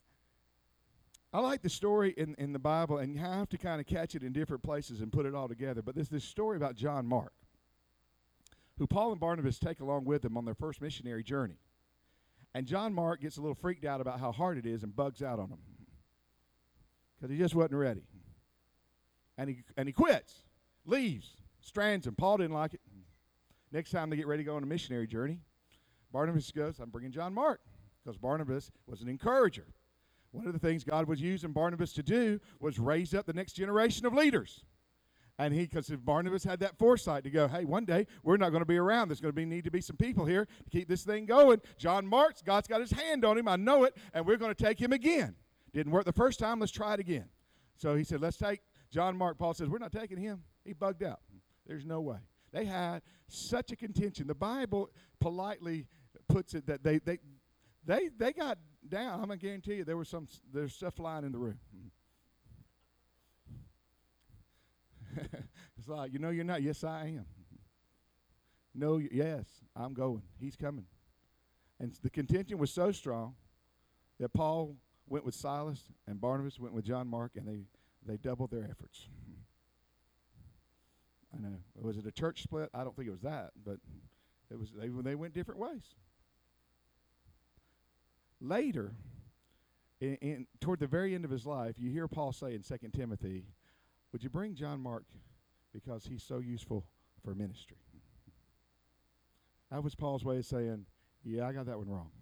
I like the story in, in the Bible, and you have to kind of catch it in different places and put it all together. But there's this story about John Mark, who Paul and Barnabas take along with them on their first missionary journey. And John Mark gets a little freaked out about how hard it is and bugs out on them because he just wasn't ready. And he, and he quits, leaves, strands him. Paul didn't like it. Next time they get ready to go on a missionary journey, Barnabas goes, I'm bringing John Mark, because Barnabas was an encourager. One of the things God was using Barnabas to do was raise up the next generation of leaders. And he, because if Barnabas had that foresight to go, hey, one day we're not going to be around. There's going to be need to be some people here to keep this thing going. John Mark, God's got His hand on him. I know it, and we're going to take him again. Didn't work the first time. Let's try it again. So he said, let's take John Mark. Paul says, we're not taking him. He bugged out. There's no way. They had such a contention. The Bible politely puts it that they they they they got down. I'm gonna guarantee you there was some there's stuff flying in the room. It's like, you know, you're not. Yes, I am. No, yes, I'm going. He's coming. And the contention was so strong that Paul went with Silas and Barnabas went with John Mark, and they they doubled their efforts. I know. Was it a church split? I don't think it was that, but it was. They they went different ways. Later, in, in toward the very end of his life, you hear Paul say in Second Timothy, "Would you bring John Mark because he's so useful for ministry?" That was Paul's way of saying, "Yeah, I got that one wrong.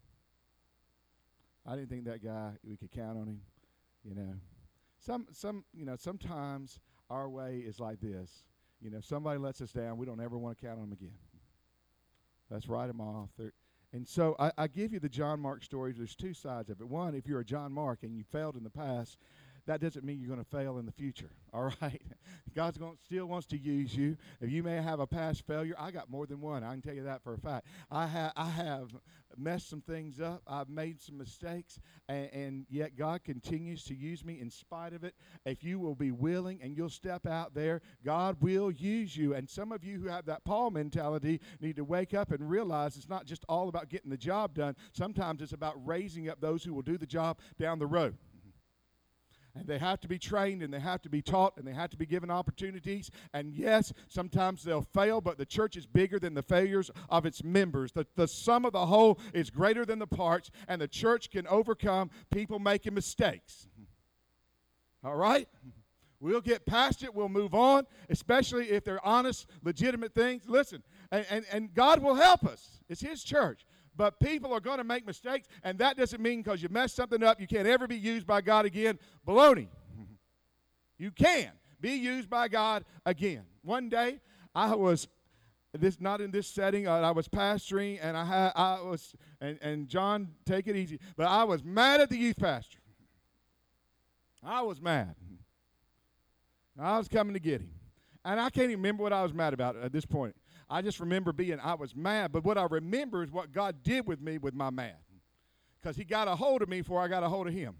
I didn't think that guy we could count on him." You know, some some you know sometimes our way is like this. You know, somebody lets us down, we don't ever want to count on them again. Let's write them off. They're, and so I, I give you the John Mark story. There's two sides of it. One, if you're a John Mark and you failed in the past, that doesn't mean you're going to fail in the future, all right? God's going still wants to use you. If you may have a past failure, I got more than one. I can tell you that for a fact. I, ha- I have messed some things up. I've made some mistakes, and, and yet God continues to use me in spite of it. If you will be willing and you'll step out there, God will use you. And some of you who have that Paul mentality need to wake up and realize it's not just all about getting the job done. Sometimes it's about raising up those who will do the job down the road. And they have to be trained, and they have to be taught, and they have to be given opportunities. And yes, sometimes they'll fail, but the church is bigger than the failures of its members. The, the sum of the whole is greater than the parts, and the church can overcome people making mistakes. All right? We'll get past it. We'll move on, especially if they're honest, legitimate things. Listen, and, and, and God will help us. It's His church. But people are going to make mistakes, and that doesn't mean because you messed something up, you can't ever be used by God again. Baloney. You can be used by God again. One day, I was this not in this setting. Uh, I was pastoring, and I had I was and, and John, take it easy. But I was mad at the youth pastor. I was mad. I was coming to get him. And I can't even remember what I was mad about at this point. I just remember being, I was mad. But what I remember is what God did with me with my mad. Because he got a hold of me before I got a hold of him.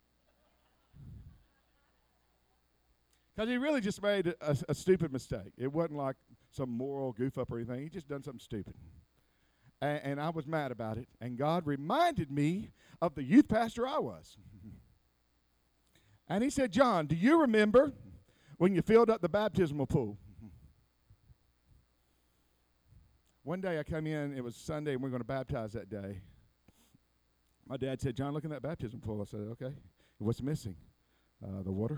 Because he really just made a, a, a stupid mistake. It wasn't like some moral goof up or anything. He just done something stupid. And, and I was mad about it. And God reminded me of the youth pastor I was. And he said, John, do you remember when you filled up the baptismal pool? One day I came in, it was Sunday, and we were going to baptize that day. My dad said, John, look in that baptismal pool. I said, okay. What's missing? Uh, the water.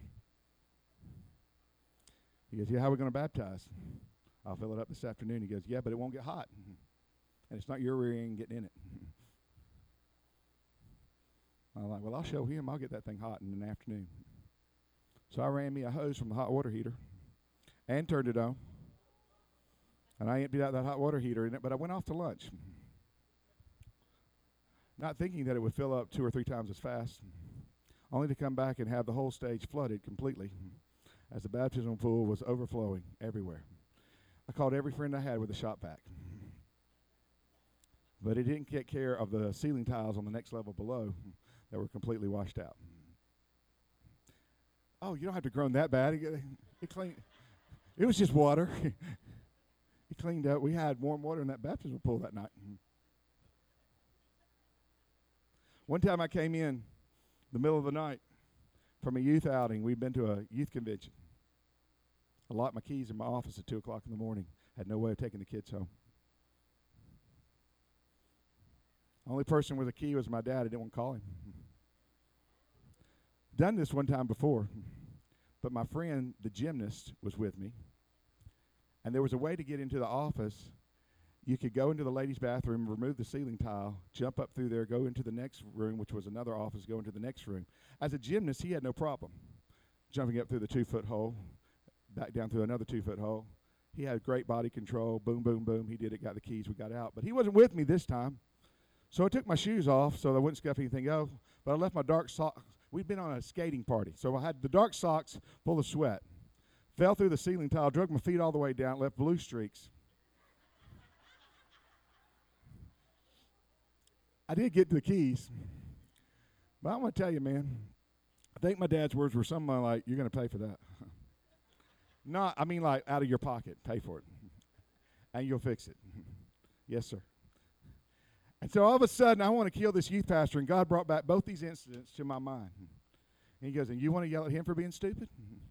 He goes, yeah, how are we going to baptize? I'll fill it up this afternoon. He goes, yeah, but it won't get hot. And it's not your rear end getting in it. I'm like, well, I'll show him. I'll get that thing hot in the afternoon. So I ran me a hose from the hot water heater and turned it on. And I emptied out that hot water heater in it, but I went off to lunch. Not thinking that it would fill up two or three times as fast, only to come back and have the whole stage flooded completely as the baptismal pool was overflowing everywhere. I called every friend I had with a shop vac. But it didn't take care of the ceiling tiles on the next level below that were completely washed out. Oh, you don't have to groan that bad. It, it, cleaned, it was just water. It cleaned up. We had warm water in that baptismal pool that night. One time I came in the middle of the night from a youth outing. We'd been to a youth convention. I locked my keys in my office at two o'clock in the morning. Had no way of taking the kids home. Only person with a key was my dad. I didn't want to call him. Done this one time before, but my friend, the gymnast, was with me. And there was a way to get into the office. You could go into the ladies' bathroom, remove the ceiling tile, jump up through there, go into the next room, which was another office, go into the next room. As a gymnast, he had no problem jumping up through the two-foot hole, back down through another two-foot hole. He had great body control. Boom, boom, boom. He did it, got the keys, we got out. But he wasn't with me this time. So I took my shoes off so I wouldn't scuff anything else. But I left my dark socks. We'd been on a skating party. So I had the dark socks full of sweat. Fell through the ceiling tile, drug my feet all the way down, left blue streaks. I did get to the keys. But I'm going to tell you, man, I think my dad's words were something like, you're going to pay for that. Not, I mean like out of your pocket, pay for it. And you'll fix it. Yes, sir. And so all of a sudden, I want to kill this youth pastor, and God brought back both these incidents to my mind. And he goes, and you want to yell at him for being stupid?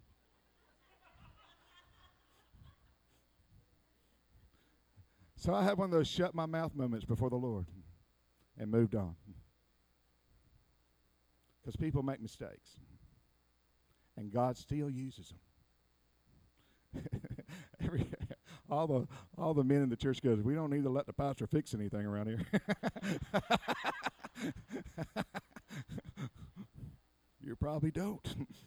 So I had one of those shut my mouth moments before the Lord and moved on. Because people make mistakes. And God still uses them. Every, all the all the men in the church goes, we don't need to let the pastor fix anything around here. You probably don't.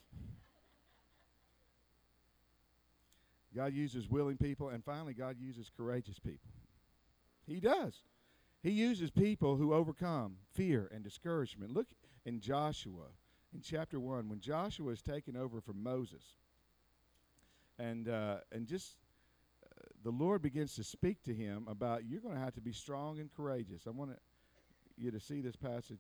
God uses willing people, and finally God uses courageous people. He does. He uses people who overcome fear and discouragement. Look in Joshua in chapter one, when Joshua is taken over from Moses. And uh, and just uh, the Lord begins to speak to him about, you're going to have to be strong and courageous. I want you to see this passage.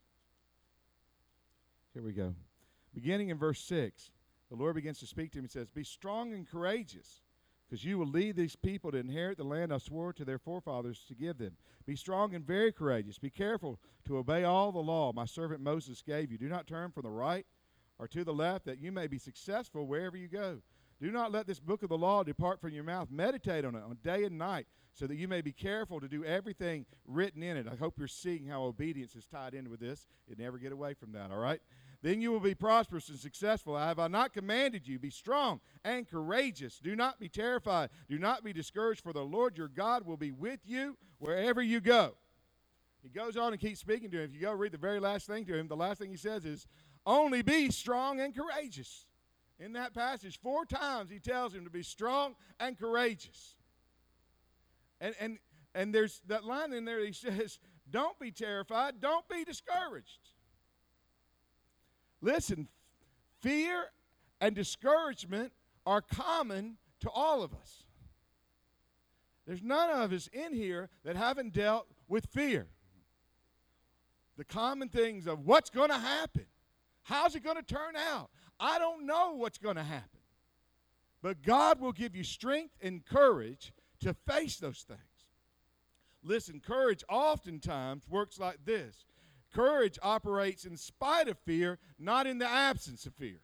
Here we go. Beginning in verse six, the Lord begins to speak to him and says, be strong and courageous, because you will lead these people to inherit the land I swore to their forefathers to give them. Be strong and very courageous. Be careful to obey all the law my servant Moses gave you. Do not turn from the right or to the left, that you may be successful wherever you go. Do not let this book of the law depart from your mouth. Meditate on it on day and night, so that you may be careful to do everything written in it. I hope you're seeing how obedience is tied in with this. You never get away from that, all right? Then you will be prosperous and successful. Have I not commanded you? Be strong and courageous. Do not be terrified. Do not be discouraged, for the Lord your God will be with you wherever you go. He goes on and keeps speaking to him. If you go read the very last thing to him, the last thing he says is, only be strong and courageous. In that passage, four times he tells him to be strong and courageous. And and and there's that line in there that he says, don't be terrified, don't be discouraged. Listen, fear and discouragement are common to all of us. There's none of us in here that haven't dealt with fear. The common things of what's going to happen. How's it going to turn out? I don't know what's going to happen. But God will give you strength and courage to face those things. Listen, courage oftentimes works like this. Courage operates in spite of fear, not in the absence of fear.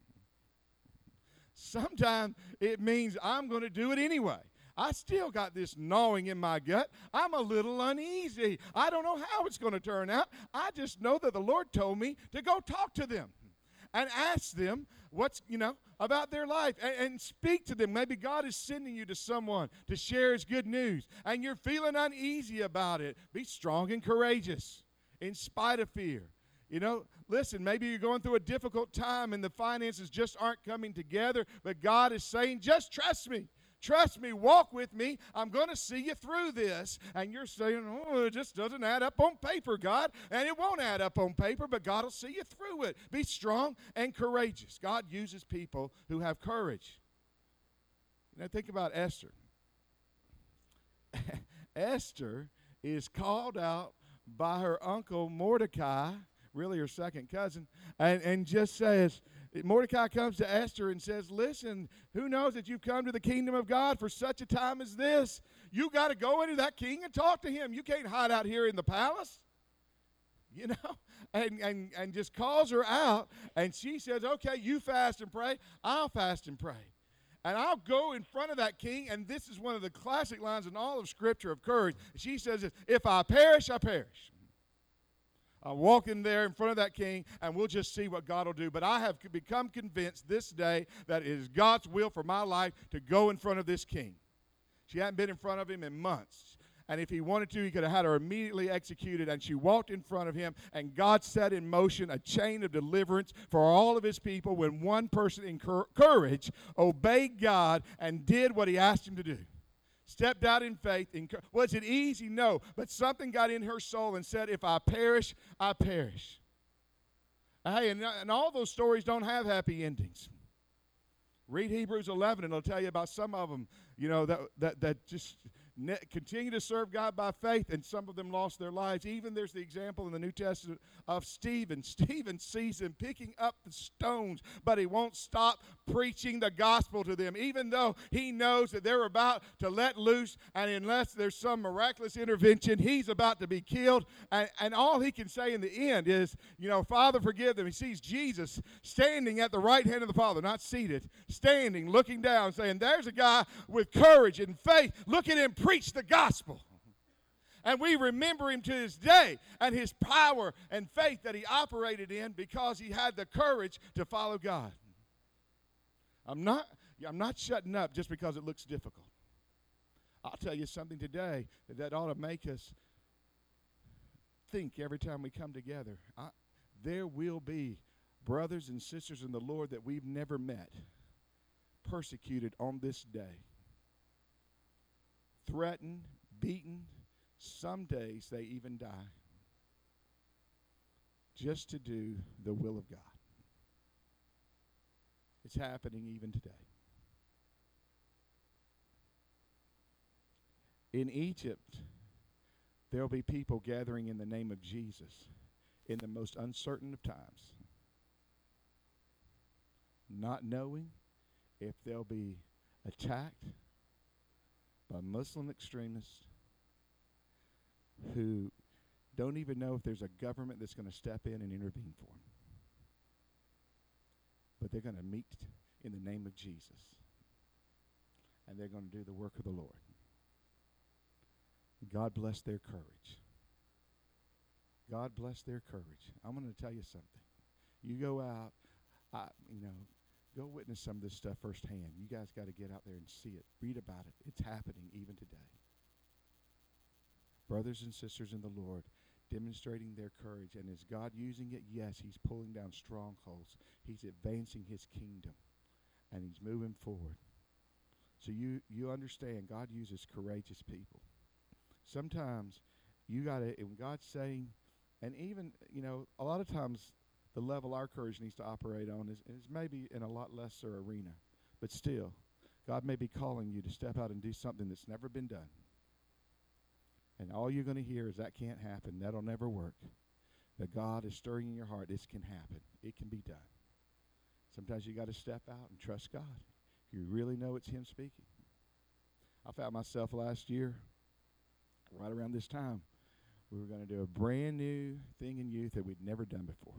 Sometimes it means I'm going to do it anyway. I still got this gnawing in my gut. I'm a little uneasy. I don't know how it's going to turn out. I just know that the Lord told me to go talk to them and ask them what's, you know, about their life and, and speak to them. Maybe God is sending you to someone to share his good news and you're feeling uneasy about it. Be strong and courageous in spite of fear. You know, listen, maybe you're going through a difficult time and the finances just aren't coming together, but God is saying, just trust me. Trust me, walk with me. I'm going to see you through this. And you're saying, oh, it just doesn't add up on paper, God. And it won't add up on paper, but God will see you through it. Be strong and courageous. God uses people who have courage. Now think about Esther. Esther is called out by her uncle Mordecai, really her second cousin, and, and just says, Mordecai comes to Esther and says, listen, who knows that you've come to the kingdom of God for such a time as this? You got to go into that king and talk to him. You can't hide out here in the palace. You know, and, and, and just calls her out, and she says, okay, you fast and pray, I'll fast and pray. And I'll go in front of that king, and this is one of the classic lines in all of Scripture of courage. She says, if I perish, I perish. I'll walk in there in front of that king, and we'll just see what God will do. But I have become convinced this day that it is God's will for my life to go in front of this king. She hadn't been in front of him in months. And if he wanted to, he could have had her immediately executed. And she walked in front of him, and God set in motion a chain of deliverance for all of his people when one person in courage obeyed God and did what he asked him to do. Stepped out in faith. Was it easy? No. But something got in her soul and said, if I perish, I perish. Hey, and, and all those stories don't have happy endings. Read Hebrews eleven, and it'll tell you about some of them, you know, that, that, that just ne- continue to serve God by faith, and some of them lost their lives. Even there's the example in the New Testament of Stephen. Stephen sees them picking up the stones, but he won't stop preaching the gospel to them, even though he knows that they're about to let loose, and unless there's some miraculous intervention, he's about to be killed. And, and all he can say in the end is, you know, Father, forgive them. He sees Jesus standing at the right hand of the Father, not seated, standing, looking down, saying, there's a guy with courage and faith. Look at him preach the gospel. And we remember him to this day and his power and faith that he operated in because he had the courage to follow God. I'm not, I'm not shutting up just because it looks difficult. I'll tell you something today that, that ought to make us think every time we come together. I, there will be brothers and sisters in the Lord that we've never met, persecuted on this day, threatened, beaten. Some days they even die just to do the will of God. It's happening even today. In Egypt, there'll be people gathering in the name of Jesus in the most uncertain of times, not knowing if they'll be attacked by Muslim extremists who don't even know if there's a government that's going to step in and intervene for them. But they're going to meet in the name of Jesus, and they're going to do the work of the Lord. God bless their courage. God bless their courage. I'm going to tell you something. You go out, I, you know, go witness some of this stuff firsthand. You guys got to get out there and see it. Read about it. It's happening even today. Brothers and sisters in the Lord demonstrating their courage. And is God using it? Yes, he's pulling down strongholds. He's advancing his kingdom. And he's moving forward. So you, you understand God uses courageous people. Sometimes you got to, when God's saying, and even, you know, a lot of times the level our courage needs to operate on is, is maybe in a lot lesser arena. But still, God may be calling you to step out and do something that's never been done. And all you're going to hear is that can't happen. That'll never work. But God is stirring in your heart. This can happen. It can be done. Sometimes you got to step out and trust God. If you really know it's Him speaking. I found myself last year, right around this time, we were going to do a brand new thing in youth that we'd never done before.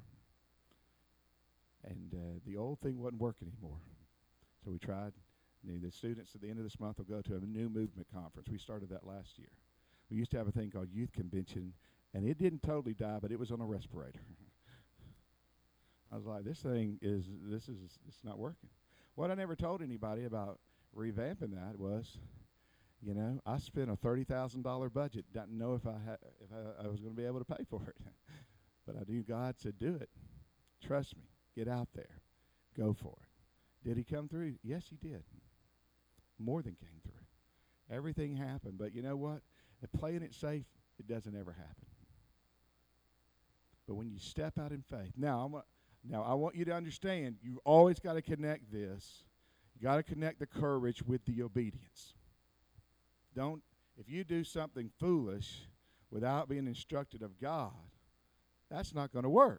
And uh, the old thing wasn't working anymore. So we tried. You know, the students at the end of this month will go to a new movement conference. We started that last year. We used to have a thing called Youth Convention, and it didn't totally die, but it was on a respirator. I was like, this thing is, this is, it's not working. What I never told anybody about revamping that was, you know, I spent a thirty thousand dollars budget. Didn't know if I had, if I, I was going to be able to pay for it. But I knew God said, do it. Trust me. Get out there. Go for it. Did He come through? Yes, He did. More than came through. Everything happened. But you know what? If playing it safe, it doesn't ever happen. But when you step out in faith. Now, I'm a, now I want you to understand, you've always got to connect this. You got to connect the courage with the obedience. Don't, if you do something foolish without being instructed of God, that's not going to work.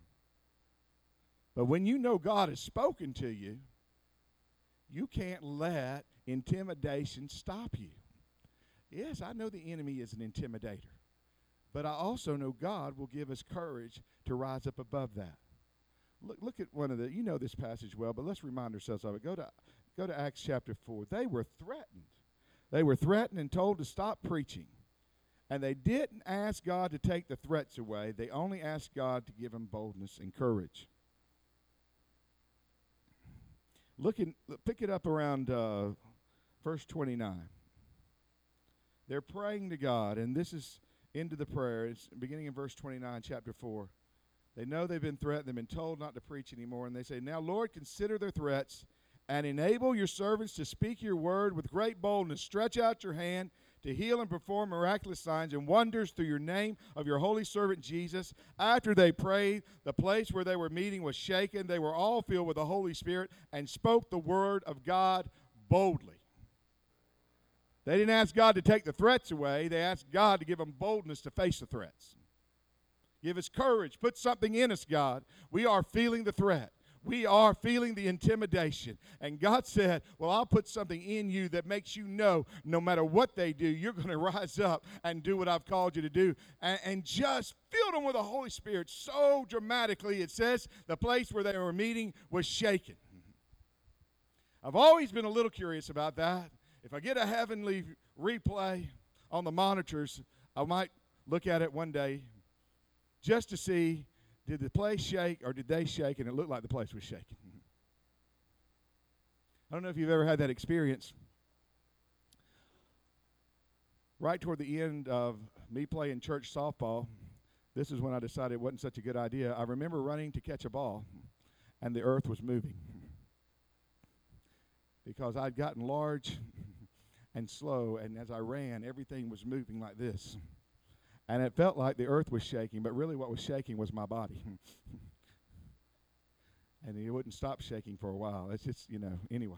But when you know God has spoken to you, you can't let intimidation stop you. Yes, I know the enemy is an intimidator, but I also know God will give us courage to rise up above that. Look, look at one of the, you know this passage well, but let's remind ourselves of it. Go to, go to Acts chapter four. They were threatened. They were threatened and told to stop preaching. And they didn't ask God to take the threats away. They only asked God to give them boldness and courage. Look in, pick it up around uh, verse twenty-nine. They're praying to God, and this is into the prayer. It's beginning in verse twenty-nine, chapter four. They know they've been threatened. They've been told not to preach anymore, and they say, now, Lord, consider their threats and enable your servants to speak your word with great boldness. Stretch out your hand to heal and perform miraculous signs and wonders through your name of your holy servant Jesus. After they prayed, the place where they were meeting was shaken. They were all filled with the Holy Spirit and spoke the word of God boldly. They didn't ask God to take the threats away. They asked God to give them boldness to face the threats. Give us courage. Put something in us, God. We are feeling the threat. We are feeling the intimidation. And God said, well, I'll put something in you that makes you know no matter what they do, you're going to rise up and do what I've called you to do. And, and just fill them with the Holy Spirit so dramatically. It says the place where they were meeting was shaken. I've always been a little curious about that. If I get a heavenly replay on the monitors, I might look at it one day just to see, did the place shake or did they shake, and it looked like the place was shaking. I don't know if you've ever had that experience. Right toward the end of me playing church softball, this is when I decided it wasn't such a good idea. I remember running to catch a ball, and the earth was moving because I'd gotten large and slow, and as I ran, everything was moving like this. And it felt like the earth was shaking, but really what was shaking was my body. And it wouldn't stop shaking for a while. It's just, you know, anyway.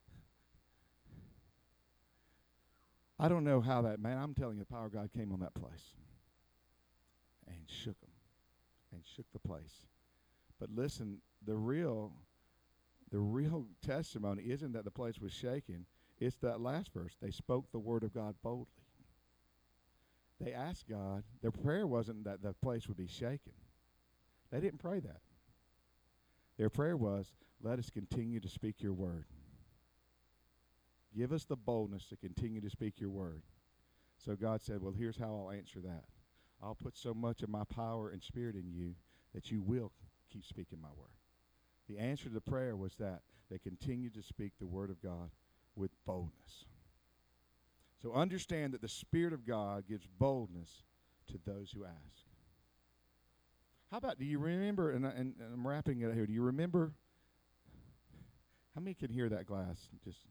I don't know how that, man, I'm telling you, the power of God came on that place and shook them and shook the place. But listen, the real, the real testimony isn't that the place was shaking. It's that last verse. They spoke the word of God boldly. They asked God. Their prayer wasn't that the place would be shaken. They didn't pray that. Their prayer was, let us continue to speak your word. Give us the boldness to continue to speak your word. So God said, well, here's how I'll answer that. I'll put so much of my power and spirit in you that you will keep speaking my word. The answer to the prayer was that they continued to speak the word of God with boldness. So understand that the Spirit of God gives boldness to those who ask. How about, do you remember, and, I, and, and I'm wrapping it here, do you remember, how many can hear that glass? Just,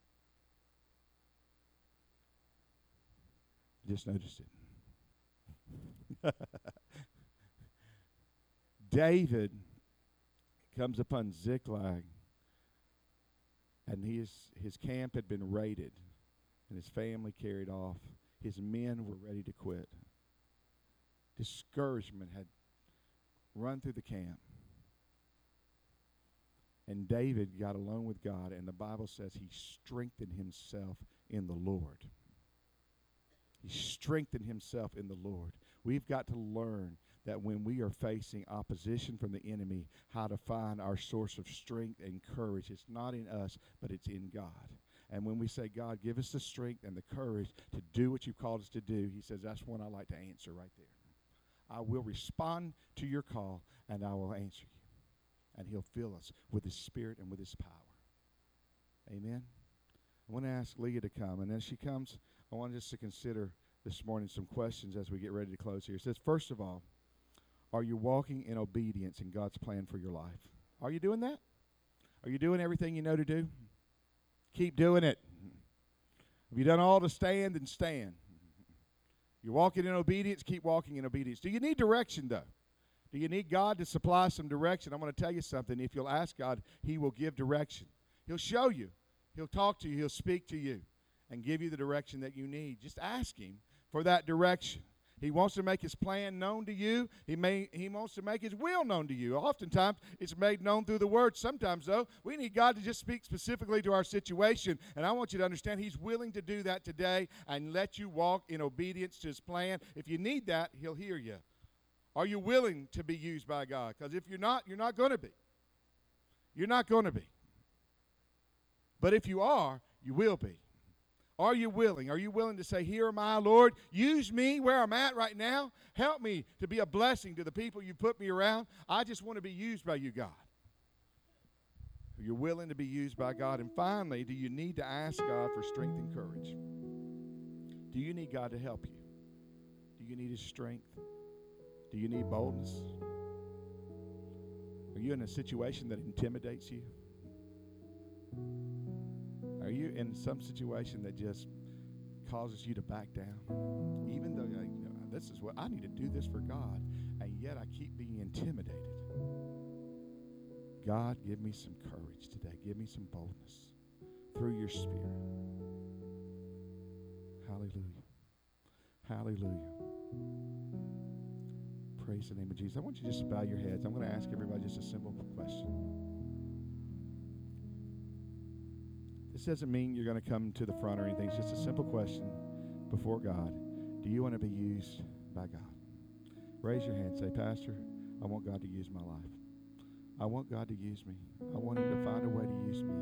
just noticed it. David comes upon Ziklag, and his, his camp had been raided, and his family carried off. His men were ready to quit. Discouragement had run through the camp. And David got alone with God, and the Bible says he strengthened himself in the Lord. He strengthened himself in the Lord. We've got to learn that when we are facing opposition from the enemy, how to find our source of strength and courage. It's not in us, but it's in God. And when we say, God, give us the strength and the courage to do what you've called us to do, he says, that's when I like to answer right there. I will respond to your call, and I will answer you. And he'll fill us with his Spirit and with his power. Amen. I want to ask Leah to come. And as she comes, I want us to consider this morning some questions as we get ready to close here. It says, first of all, are you walking in obedience in God's plan for your life? Are you doing that? Are you doing everything you know to do? Keep doing it. Have you done all to stand, then stand. You're walking in obedience, keep walking in obedience. Do you need direction, though? Do you need God to supply some direction? I'm going to tell you something. If you'll ask God, he will give direction. He'll show you. He'll talk to you. He'll speak to you and give you the direction that you need. Just ask him for that direction. He wants to make his plan known to you. He may he wants to make his will known to you. Oftentimes, it's made known through the word. Sometimes, though, we need God to just speak specifically to our situation. And I want you to understand he's willing to do that today and let you walk in obedience to his plan. If you need that, he'll hear you. Are you willing to be used by God? Because if you're not, you're not going to be. You're not going to be. But if you are, you will be. Are you willing? Are you willing to say, here am I, Lord. Use me where I'm at right now. Help me to be a blessing to the people you put me around. I just want to be used by you, God. Are you willing to be used by God? And finally, do you need to ask God for strength and courage? Do you need God to help you? Do you need his strength? Do you need boldness? Are you in a situation that intimidates you? Are you in some situation that just causes you to back down? Even though, like, you know, this is what I need to do this for God, and yet I keep being intimidated. God, give me some courage today. Give me some boldness through your Spirit. Hallelujah. Hallelujah. Praise the name of Jesus. I want you to just bow your heads. I'm going to ask everybody just a simple question. This doesn't mean you're going to come to the front or anything. It's just a simple question before God. Do you want to be used by God? Raise your hand. Say, Pastor, I want God to use my life. I want God to use me. I want him to find a way to use me.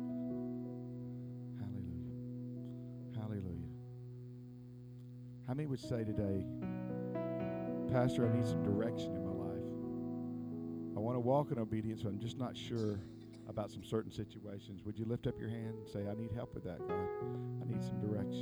Hallelujah. Hallelujah. How many would say today, Pastor, I need some direction in my life. I want to walk in obedience, but I'm just not sure about some certain situations. Would you lift up your hand and say, I need help with that, God. I need some direction.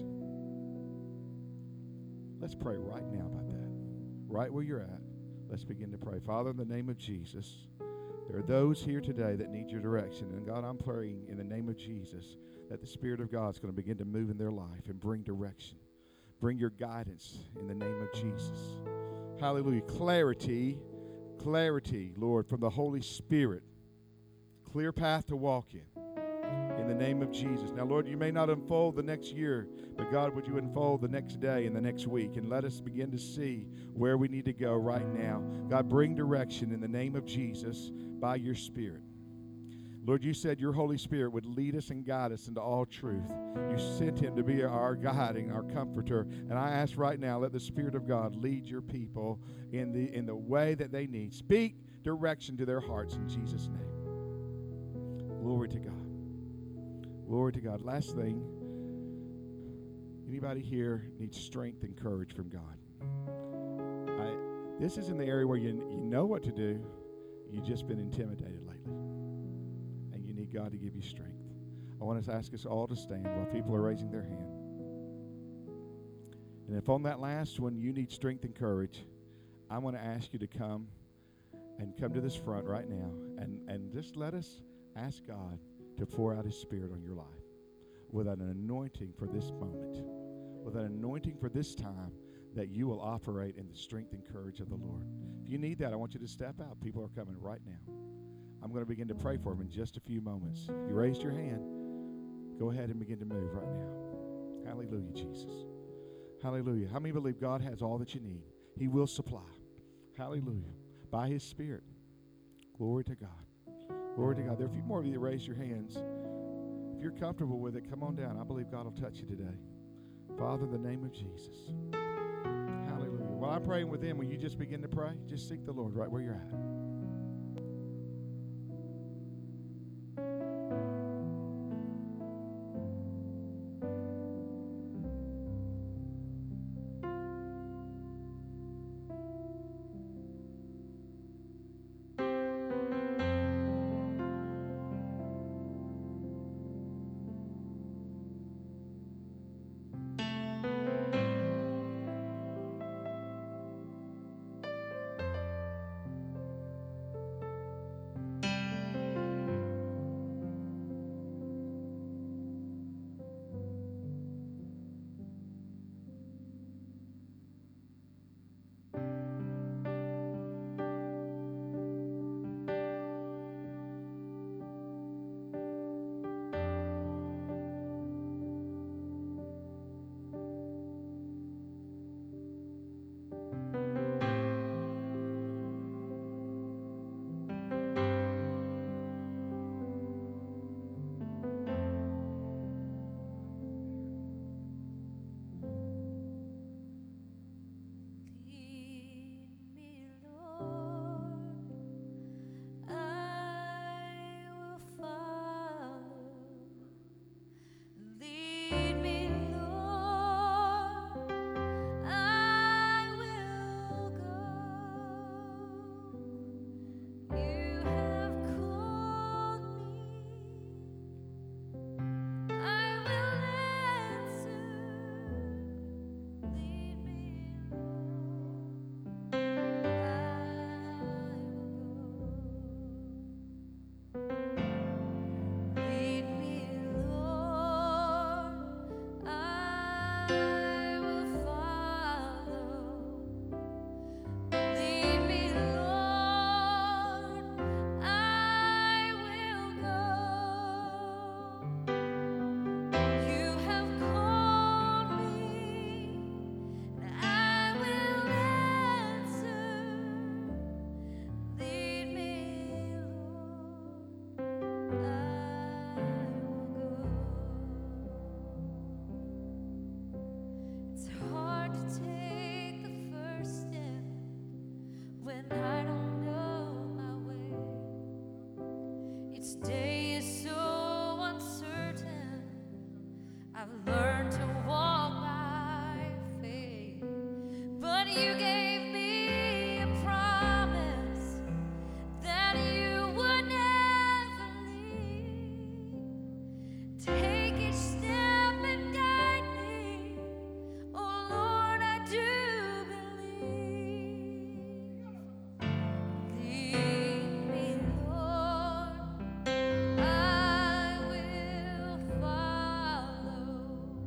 Let's pray right now about that. Right where you're at, let's begin to pray. Father, in the name of Jesus, there are those here today that need your direction. And God, I'm praying in the name of Jesus that the Spirit of God is going to begin to move in their life and bring direction. Bring your guidance in the name of Jesus. Hallelujah. Clarity, clarity, Lord, from the Holy Spirit. Clear path to walk in. In the name of Jesus. Now, Lord, you may not unfold the next year, but God, would you unfold the next day and the next week, and let us begin to see where we need to go right now. God, bring direction in the name of Jesus by your Spirit. Lord, you said your Holy Spirit would lead us and guide us into all truth. You sent him to be our guiding, our comforter. And I ask right now, let the Spirit of God lead your people in the, in the way that they need. Speak direction to their hearts in Jesus' name. Glory to God. Glory to God. Last thing, anybody here needs strength and courage from God? I, this is in the area where you, you know what to do. You've just been intimidated lately. God to give you strength. I want to ask us all to stand while people are raising their hand. And if on that last one you need strength and courage, I want to ask you to come and come to this front right now and, and just let us ask God to pour out his Spirit on your life with an anointing for this moment, with an anointing for this time that you will operate in the strength and courage of the Lord. If you need that, I want you to step out. People are coming right now. I'm going to begin to pray for them in just a few moments. If you raised your hand, go ahead and begin to move right now. Hallelujah, Jesus. Hallelujah. How many believe God has all that you need? He will supply. Hallelujah. By His Spirit. Glory to God. Glory to God. There are a few more of you that raised your hands. If you're comfortable with it, come on down. I believe God will touch you today. Father, in the name of Jesus. Hallelujah. While I'm praying with them, will you just begin to pray? Just seek the Lord right where you're at. Follow.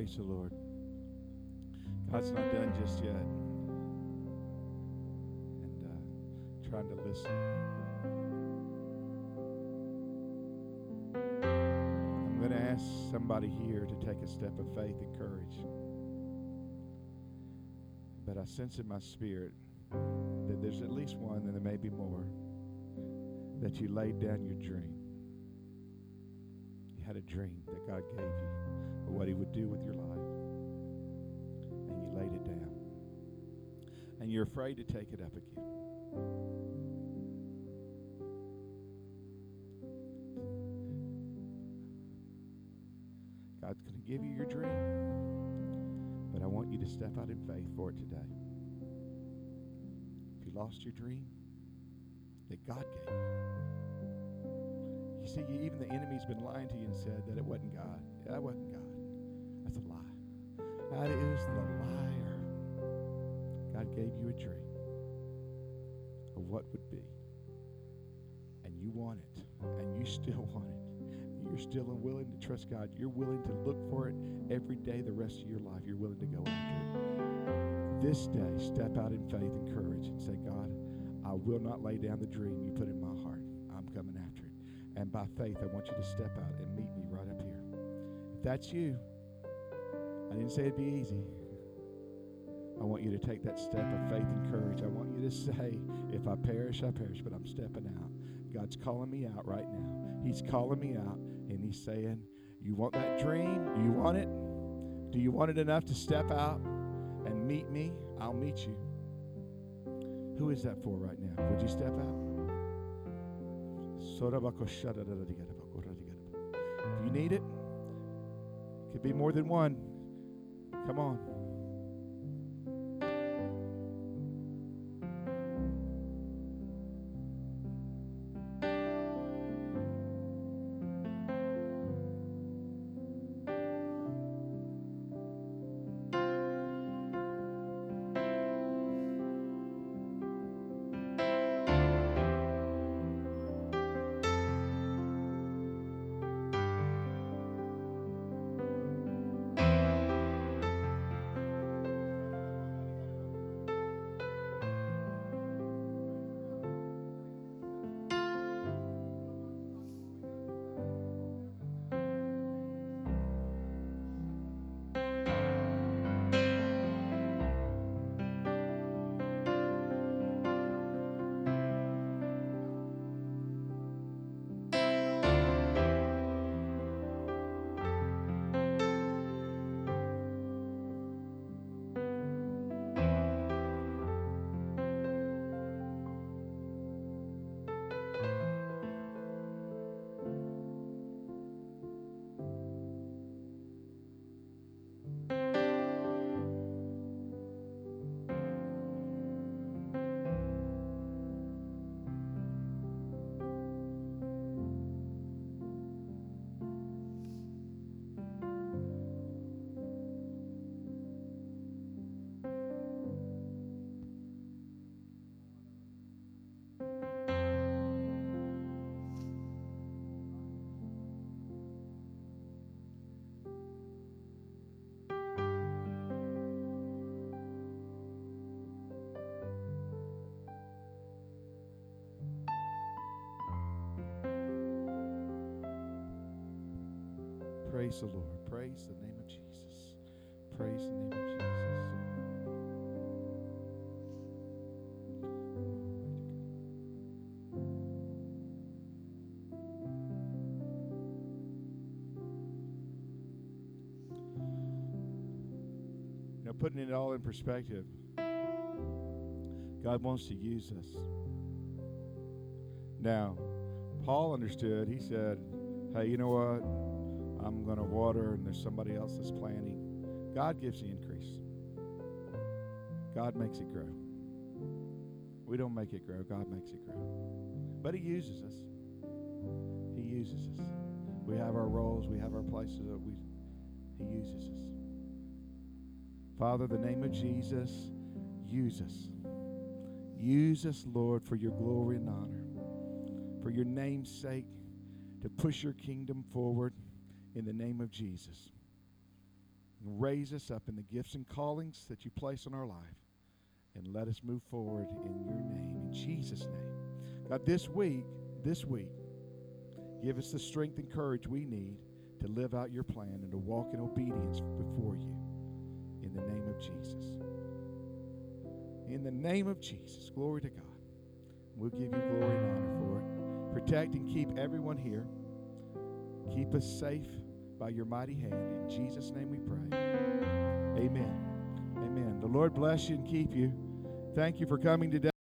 Praise the Lord. God's not done just yet. And uh, trying to listen. I'm going to ask somebody here to take a step of faith and courage. But I sense in my spirit that there's at least one, and there may be more, that you laid down your dream. You had a dream that God gave you of what He would do with your life. And you laid it down. And you're afraid to take it up again. God's going to give you your dream, but I want you to step out in faith for it today. If you lost your dream that God gave you, you see, even the enemy's been lying to you and said that it wasn't God. That wasn't God. That's a lie. That is the liar. God gave you a dream of what would be, and you want it, and you still want it. You're still unwilling to trust God. You're willing to look for it every day the rest of your life. You're willing to go after it. This day, step out in faith and courage and say, God, I will not lay down the dream you put in my heart. I'm coming after it. And by faith, I want you to step out and meet me right up here. If that's you, I didn't say it'd be easy. I want you to take that step of faith and courage. I want you to say, if I perish, I perish, but I'm stepping out. God's calling me out right now. He's calling me out, and He's saying, you want that dream? Do you want it? Do you want it enough to step out and meet me? I'll meet you. Who is that for right now? Would you step out? If you need it, it could be more than one. Come on. Praise the Lord. Praise the name of Jesus. Praise the name of Jesus. You know, putting it all in perspective, God wants to use us. Now, Paul understood. He said, hey, you know what? I'm going to water, and there's somebody else that's planting. God gives the increase. God makes it grow. We don't make it grow. God makes it grow. But He uses us. He uses us. We have our roles. We have our places that we. He uses us. Father, the name of Jesus, use us. Use us, Lord, for your glory and honor. For your name's sake, to push your kingdom forward. In the name of Jesus. and raise us up in the gifts and callings that you place on our life. And let us move forward in your name, in Jesus' name. God, this week, this week, give us the strength and courage we need to live out your plan and to walk in obedience before you. In the name of Jesus. In the name of Jesus. Glory to God. We'll give you glory and honor for it. Protect and keep everyone here. Keep us safe by your mighty hand. In Jesus' name we pray. Amen. Amen. The Lord bless you and keep you. Thank you for coming today.